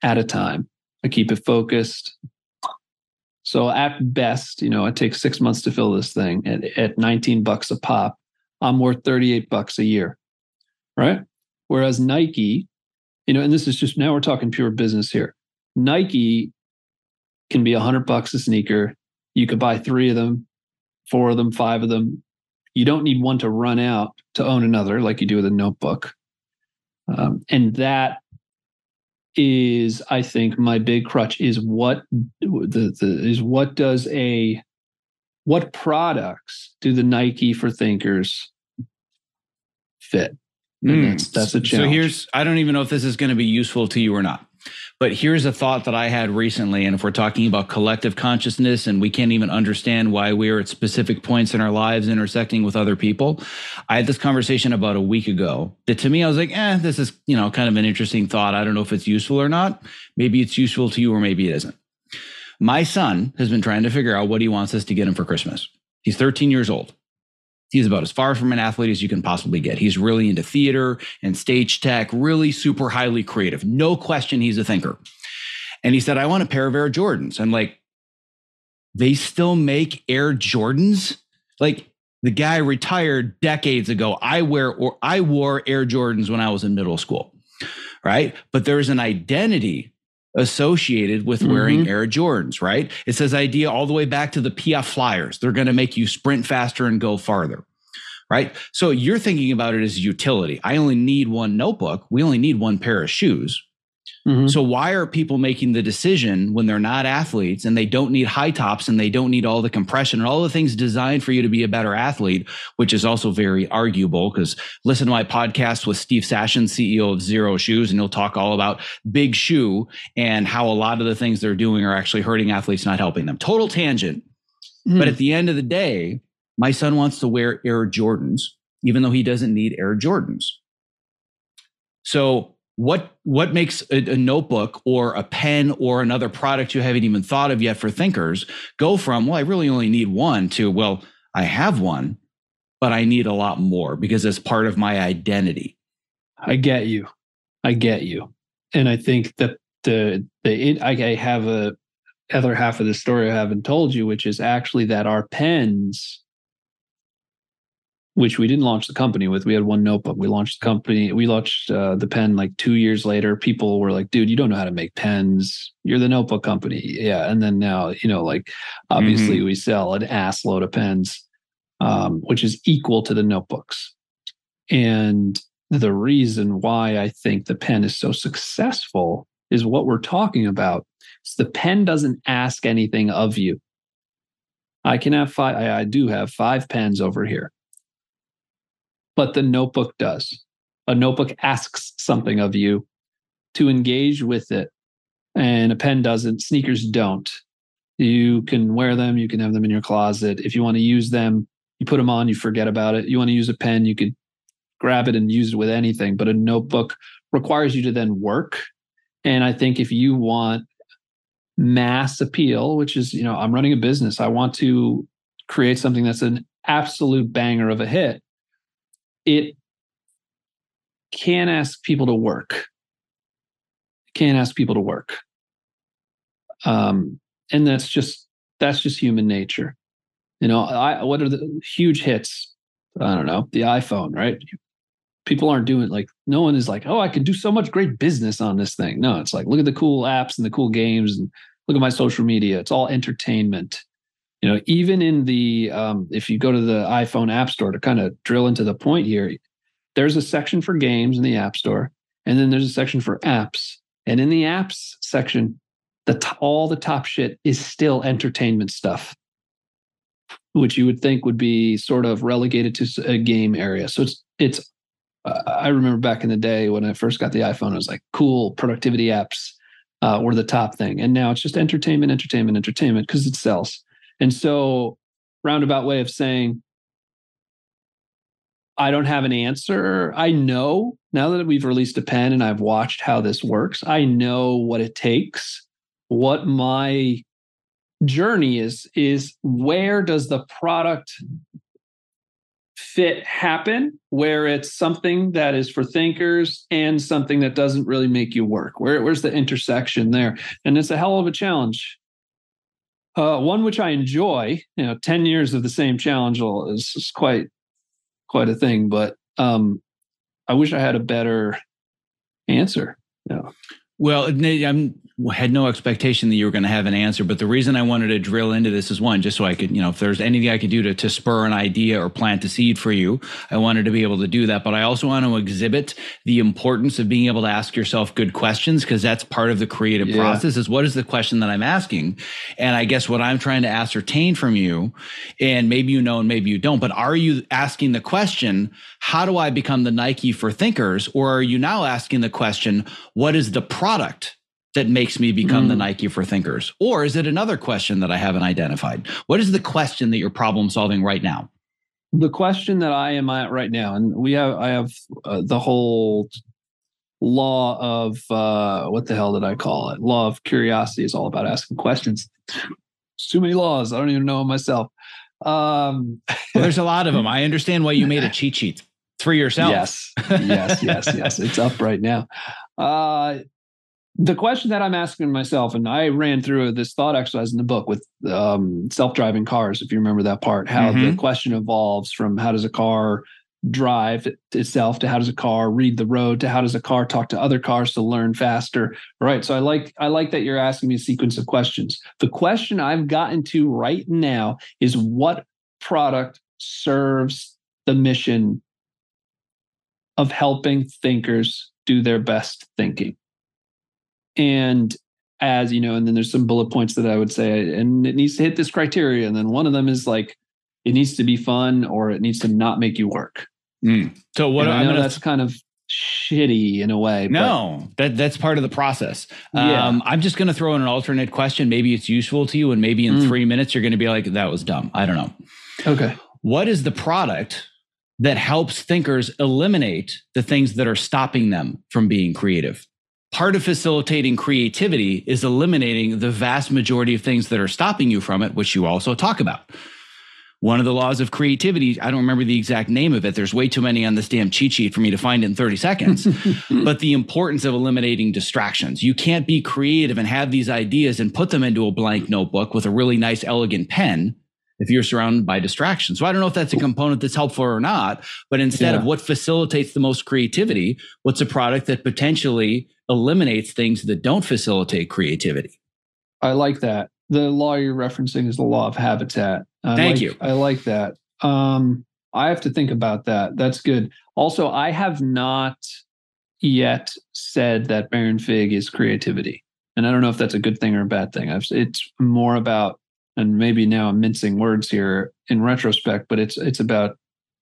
at a time. I keep it focused. So at best, it takes 6 months to fill this thing at $19 a pop. I'm worth $38 a year, right? Whereas Nike, and this is just, now we're talking pure business here. Nike can be $100 a sneaker. You could buy 3 of them, 4 of them, 5 of them. You don't need one to run out to own another like you do with a notebook. And that is, I think, my big crutch is what products do the Nike for thinkers fit? And that's a challenge. So I don't even know if this is going to be useful to you or not, but here's a thought that I had recently. And if we're talking about collective consciousness and we can't even understand why we're at specific points in our lives intersecting with other people, I had this conversation about a week ago that to me, I was like, this is, kind of an interesting thought. I don't know if it's useful or not. Maybe it's useful to you or maybe it isn't. My son has been trying to figure out what he wants us to get him for Christmas. He's 13 years old. He's about as far from an athlete as you can possibly get. He's really into theater and stage tech, really super highly creative. No question he's a thinker. And he said, I want a pair of Air Jordans. I'm like, they still make Air Jordans? Like, the guy retired decades ago. I wore Air Jordans when I was in middle school, right? But there's an identity associated with wearing Air Jordans, right? It says idea all the way back to the PF Flyers. They're going to make you sprint faster and go farther, right? So you're thinking about it as utility. I only need one notebook. We only need one pair of shoes. So why are people making the decision when they're not athletes and they don't need high tops and they don't need all the compression and all the things designed for you to be a better athlete, which is also very arguable because listen to my podcast with Steve Sashin, CEO of Zero Shoes, and he'll talk all about big shoe and how a lot of the things they're doing are actually hurting athletes, not helping them. Total tangent. But at the end of the day, my son wants to wear Air Jordans, even though he doesn't need Air Jordans. So what makes a notebook or a pen or another product you haven't even thought of yet for thinkers go from, well, I really only need one to, well, I have one, but I need a lot more because it's part of my identity. I get you. And I think that I have a other half of the story I haven't told you, which is actually that our pens, which we didn't launch the company with. We had one notebook. We launched the pen like 2 years later. People were like, dude, you don't know how to make pens. You're the notebook company. Yeah. And then now, obviously we sell an ass load of pens, which is equal to the notebooks. And the reason why I think the pen is so successful is what we're talking about. So the pen doesn't ask anything of you. I can have 5. I do have 5 pens over here. But the notebook does. A notebook asks something of you to engage with it. And a pen doesn't. Sneakers don't. You can wear them. You can have them in your closet. If you want to use them, you put them on, you forget about it. You want to use a pen, you could grab it and use it with anything. But a notebook requires you to then work. And I think if you want mass appeal, which is, I'm running a business, I want to create something that's an absolute banger of a hit. It can't ask people to work. And that's just human nature. What are the huge hits? I don't know, the iPhone, right? People aren't doing no one is like, oh, I could do so much great business on this thing. No, it's like, look at the cool apps and the cool games and look at my social media. It's all entertainment. Even in the, if you go to the iPhone App Store to kind of drill into the point here, there's a section for games in the App Store, and then there's a section for apps. And in the apps section, all the top shit is still entertainment stuff, which you would think would be sort of relegated to a game area. So it's. I remember back in the day when I first got the iPhone, it was like cool productivity apps were the top thing, and now it's just entertainment because it sells. And so, roundabout way of saying, I don't have an answer. I know now that we've released a pen and I've watched how this works, I know what it takes. What my journey is where does the product fit happen where it's something that is for thinkers and something that doesn't really make you work? Where's the intersection there? And it's a hell of a challenge. One which I enjoy. 10 years of the same challenge is quite a thing, but I wish I had a better answer. Yeah. Well, I had no expectation that you were going to have an answer, but the reason I wanted to drill into this is one, just so I could, if there's anything I could do to spur an idea or plant a seed for you, I wanted to be able to do that. But I also want to exhibit the importance of being able to ask yourself good questions, because that's part of the creative process. Is what is the question that I'm asking? And I guess what I'm trying to ascertain from you, and maybe you know and maybe you don't, but are you asking the question, how do I become the Nike for thinkers? Or are you now asking the question, what is the product that makes me become the Nike for thinkers? Or is it another question that I haven't identified? What is the question that you're problem solving right now? The question that I am at right now, and I have the whole law of, what the hell did I call it? Law of curiosity is all about asking questions. There's too many laws. I don't even know them myself. Well, there's a lot of them. I understand why you made a cheat sheet for yourself. Yes. It's up right now. The question that I'm asking myself, and I ran through this thought exercise in the book with self-driving cars, if you remember that part, how the question evolves from how does a car drive itself to how does a car read the road to how does a car talk to other cars to learn faster. Right. So I like that you're asking me a sequence of questions. The question I've gotten to right now is what product serves the mission of helping thinkers do their best thinking. And as you know, and then there's some bullet points that I would say, and it needs to hit this criteria. And then one of them is like, it needs to be fun or it needs to not make you work. So what I know that's kind of shitty in a way. No, that's part of the process. I'm just going to throw in an alternate question. Maybe it's useful to you. And maybe in 3 minutes, you're going to be like, that was dumb. I don't know. Okay. What is the product that helps thinkers eliminate the things that are stopping them from being creative? Part of facilitating creativity is eliminating the vast majority of things that are stopping you from it, which you also talk about. One of the laws of creativity, I don't remember the exact name of it. There's way too many on this damn cheat sheet for me to find it in 30 seconds. But the importance of eliminating distractions. You can't be creative and have these ideas and put them into a blank notebook with a really nice, elegant pen if you're surrounded by distractions. So I don't know if that's a component that's helpful or not, but instead of what facilitates the most creativity, what's a product that potentially eliminates things that don't facilitate creativity? I like that. The law you're referencing is the law of habitat. Thank you. I like that. I have to think about that. That's good. Also, I have not yet said that Baron Fig is creativity. And I don't know if that's a good thing or a bad thing. It's more about, and maybe now I'm mincing words here in retrospect, but it's about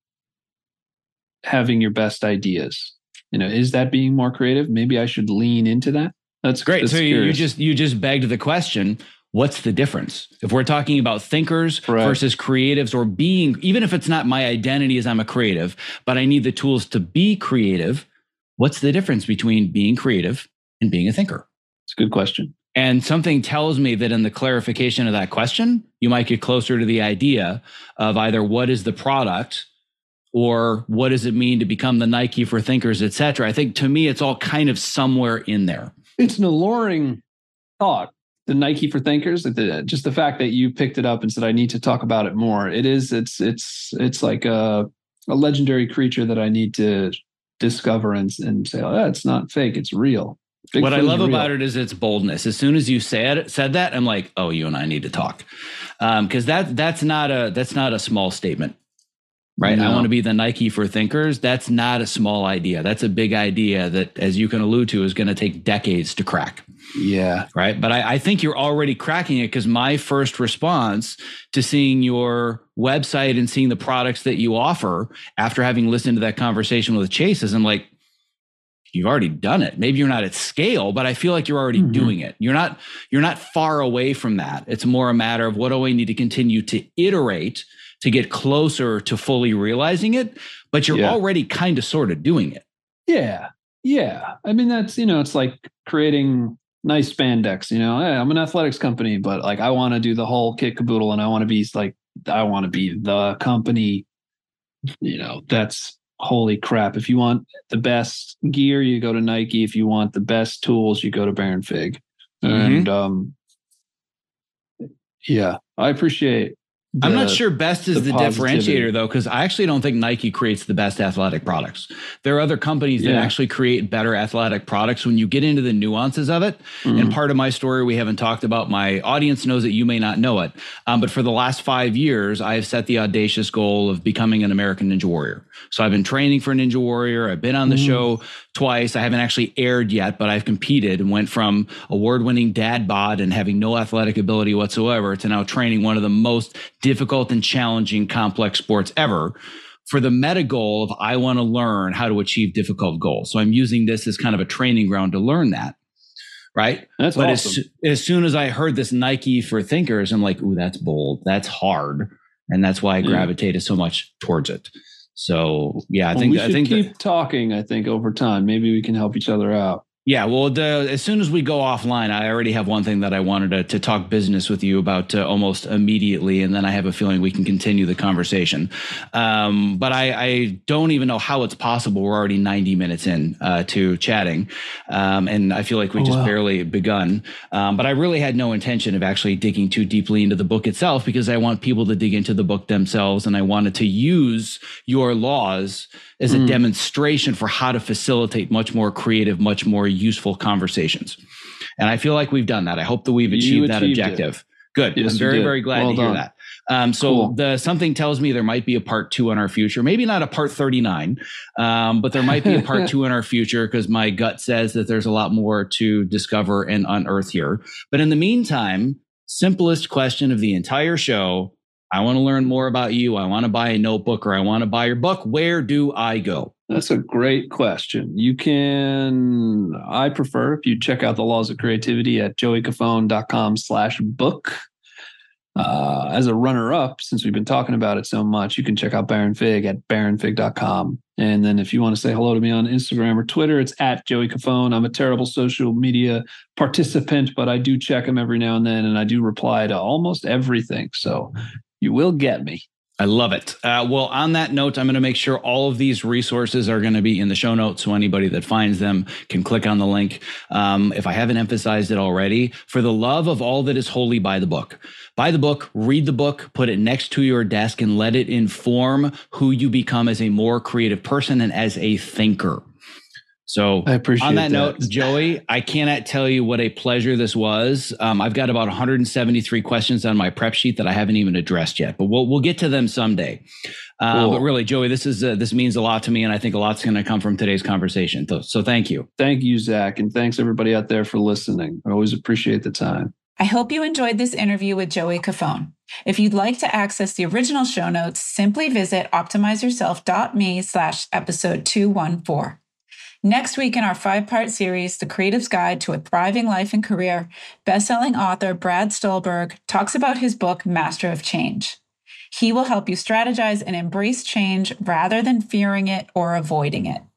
having your best ideas. Is that being more creative? Maybe I should lean into that. That's great. That's so you just begged the question, what's the difference? If we're talking about thinkers versus creatives, or being, even if it's not my identity as I'm a creative, but I need the tools to be creative, what's the difference between being creative and being a thinker? It's a good question. And something tells me that in the clarification of that question, you might get closer to the idea of either what is the product or what does it mean to become the Nike for thinkers, et cetera. I think to me, it's all kind of somewhere in there. It's an alluring thought, the Nike for thinkers. Just the fact that you picked it up and said, I need to talk about it more. It's like a legendary creature that I need to discover and say, oh, it's not fake, it's real. What I love about it is its boldness. As soon as you said that, I'm like, oh, you and I need to talk. Because that's not a small statement. Right. No. I want to be the Nike for thinkers. That's not a small idea. That's a big idea that, as you can allude to, is going to take decades to crack. Yeah. Right. But I think you're already cracking it, because my first response to seeing your website and seeing the products that you offer after having listened to that conversation with Chase is I'm like, you've already done it. Maybe you're not at scale, but I feel like you're already doing it. You're not far away from that. It's more a matter of what do I need to continue to iterate to get closer to fully realizing it, but you're already kind of sort of doing it. Yeah. Yeah. I mean, that's, it's like creating nice spandex, hey, I'm an athletics company, but like, I want to do the whole kit caboodle, and I want to be the company that's holy crap. If you want the best gear, you go to Nike. If you want the best tools, you go to Baron Fig. And I appreciate. I'm not sure best is the positivity. differentiator, though, because I actually don't think Nike creates the best athletic products. There are other companies that actually create better athletic products when you get into the nuances of it. And part of my story we haven't talked about, my audience knows it, you may not know it. But for the last 5 years, I have set the audacious goal of becoming an American Ninja Warrior. So I've been training for Ninja Warrior. I've been on the show twice. I haven't actually aired yet, but I've competed and went from award-winning dad bod and having no athletic ability whatsoever to now training one of the most difficult and challenging complex sports ever for the meta goal of I want to learn how to achieve difficult goals. So I'm using this as kind of a training ground to learn that. Right. That's but awesome. As soon as I heard this Nike for thinkers, I'm like, ooh, that's bold. That's hard. And that's why I gravitated so much towards it. So, I think we should keep talking. I think over time, maybe we can help each other out. Yeah, well, as soon as we go offline, I already have one thing that I wanted to talk business with you about almost immediately, and then I have a feeling we can continue the conversation. But I don't even know how it's possible. We're already 90 minutes in to chatting, and I feel like we just barely begun. But I really had no intention of actually digging too deeply into the book itself because I want people to dig into the book themselves, and I wanted to use your laws as a demonstration for how to facilitate much more creative, much more useful conversations. And I feel like we've done that. I hope that we've achieved that objective. Good. Yes, I'm very, very glad to hear that. So something tells me there might be a part 2 in our future, maybe not a part 39, but there might be a part 2 in our future because my gut says that there's a lot more to discover and unearth here. But in the meantime, simplest question of the entire show, I want to learn more about you. I want to buy a notebook or I want to buy your book. Where do I go? That's a great question. I prefer if you check out The Laws of Creativity at joeycofone.com/book. As a runner-up, since we've been talking about it so much, you can check out Baron Fig at baronfig.com. And then if you want to say hello to me on Instagram or Twitter, it's at Joey Cofone. I'm a terrible social media participant, but I do check them every now and then, and I do reply to almost everything. So you will get me. I love it. Well, on that note, I'm going to make sure all of these resources are going to be in the show notes. So anybody that finds them can click on the link. If I haven't emphasized it already, for the love of all that is holy, buy the book. Buy the book, read the book, put it next to your desk and let it inform who you become as a more creative person and as a thinker. So I appreciate on that note, Joey, I cannot tell you what a pleasure this was. I've got about 173 questions on my prep sheet that I haven't even addressed yet, but we'll get to them someday. Cool. But really, Joey, this means a lot to me, and I think a lot's going to come from today's conversation. So thank you. Thank you, Zach, and thanks everybody out there for listening. I always appreciate the time. I hope you enjoyed this interview with Joey Cofone. If you'd like to access the original show notes, simply visit optimizeyourself.me/episode 214. Next week in our 5-part series, The Creative's Guide to a Thriving Life and Career, best-selling author Brad Stulberg talks about his book, Master of Change. He will help you strategize and embrace change rather than fearing it or avoiding it.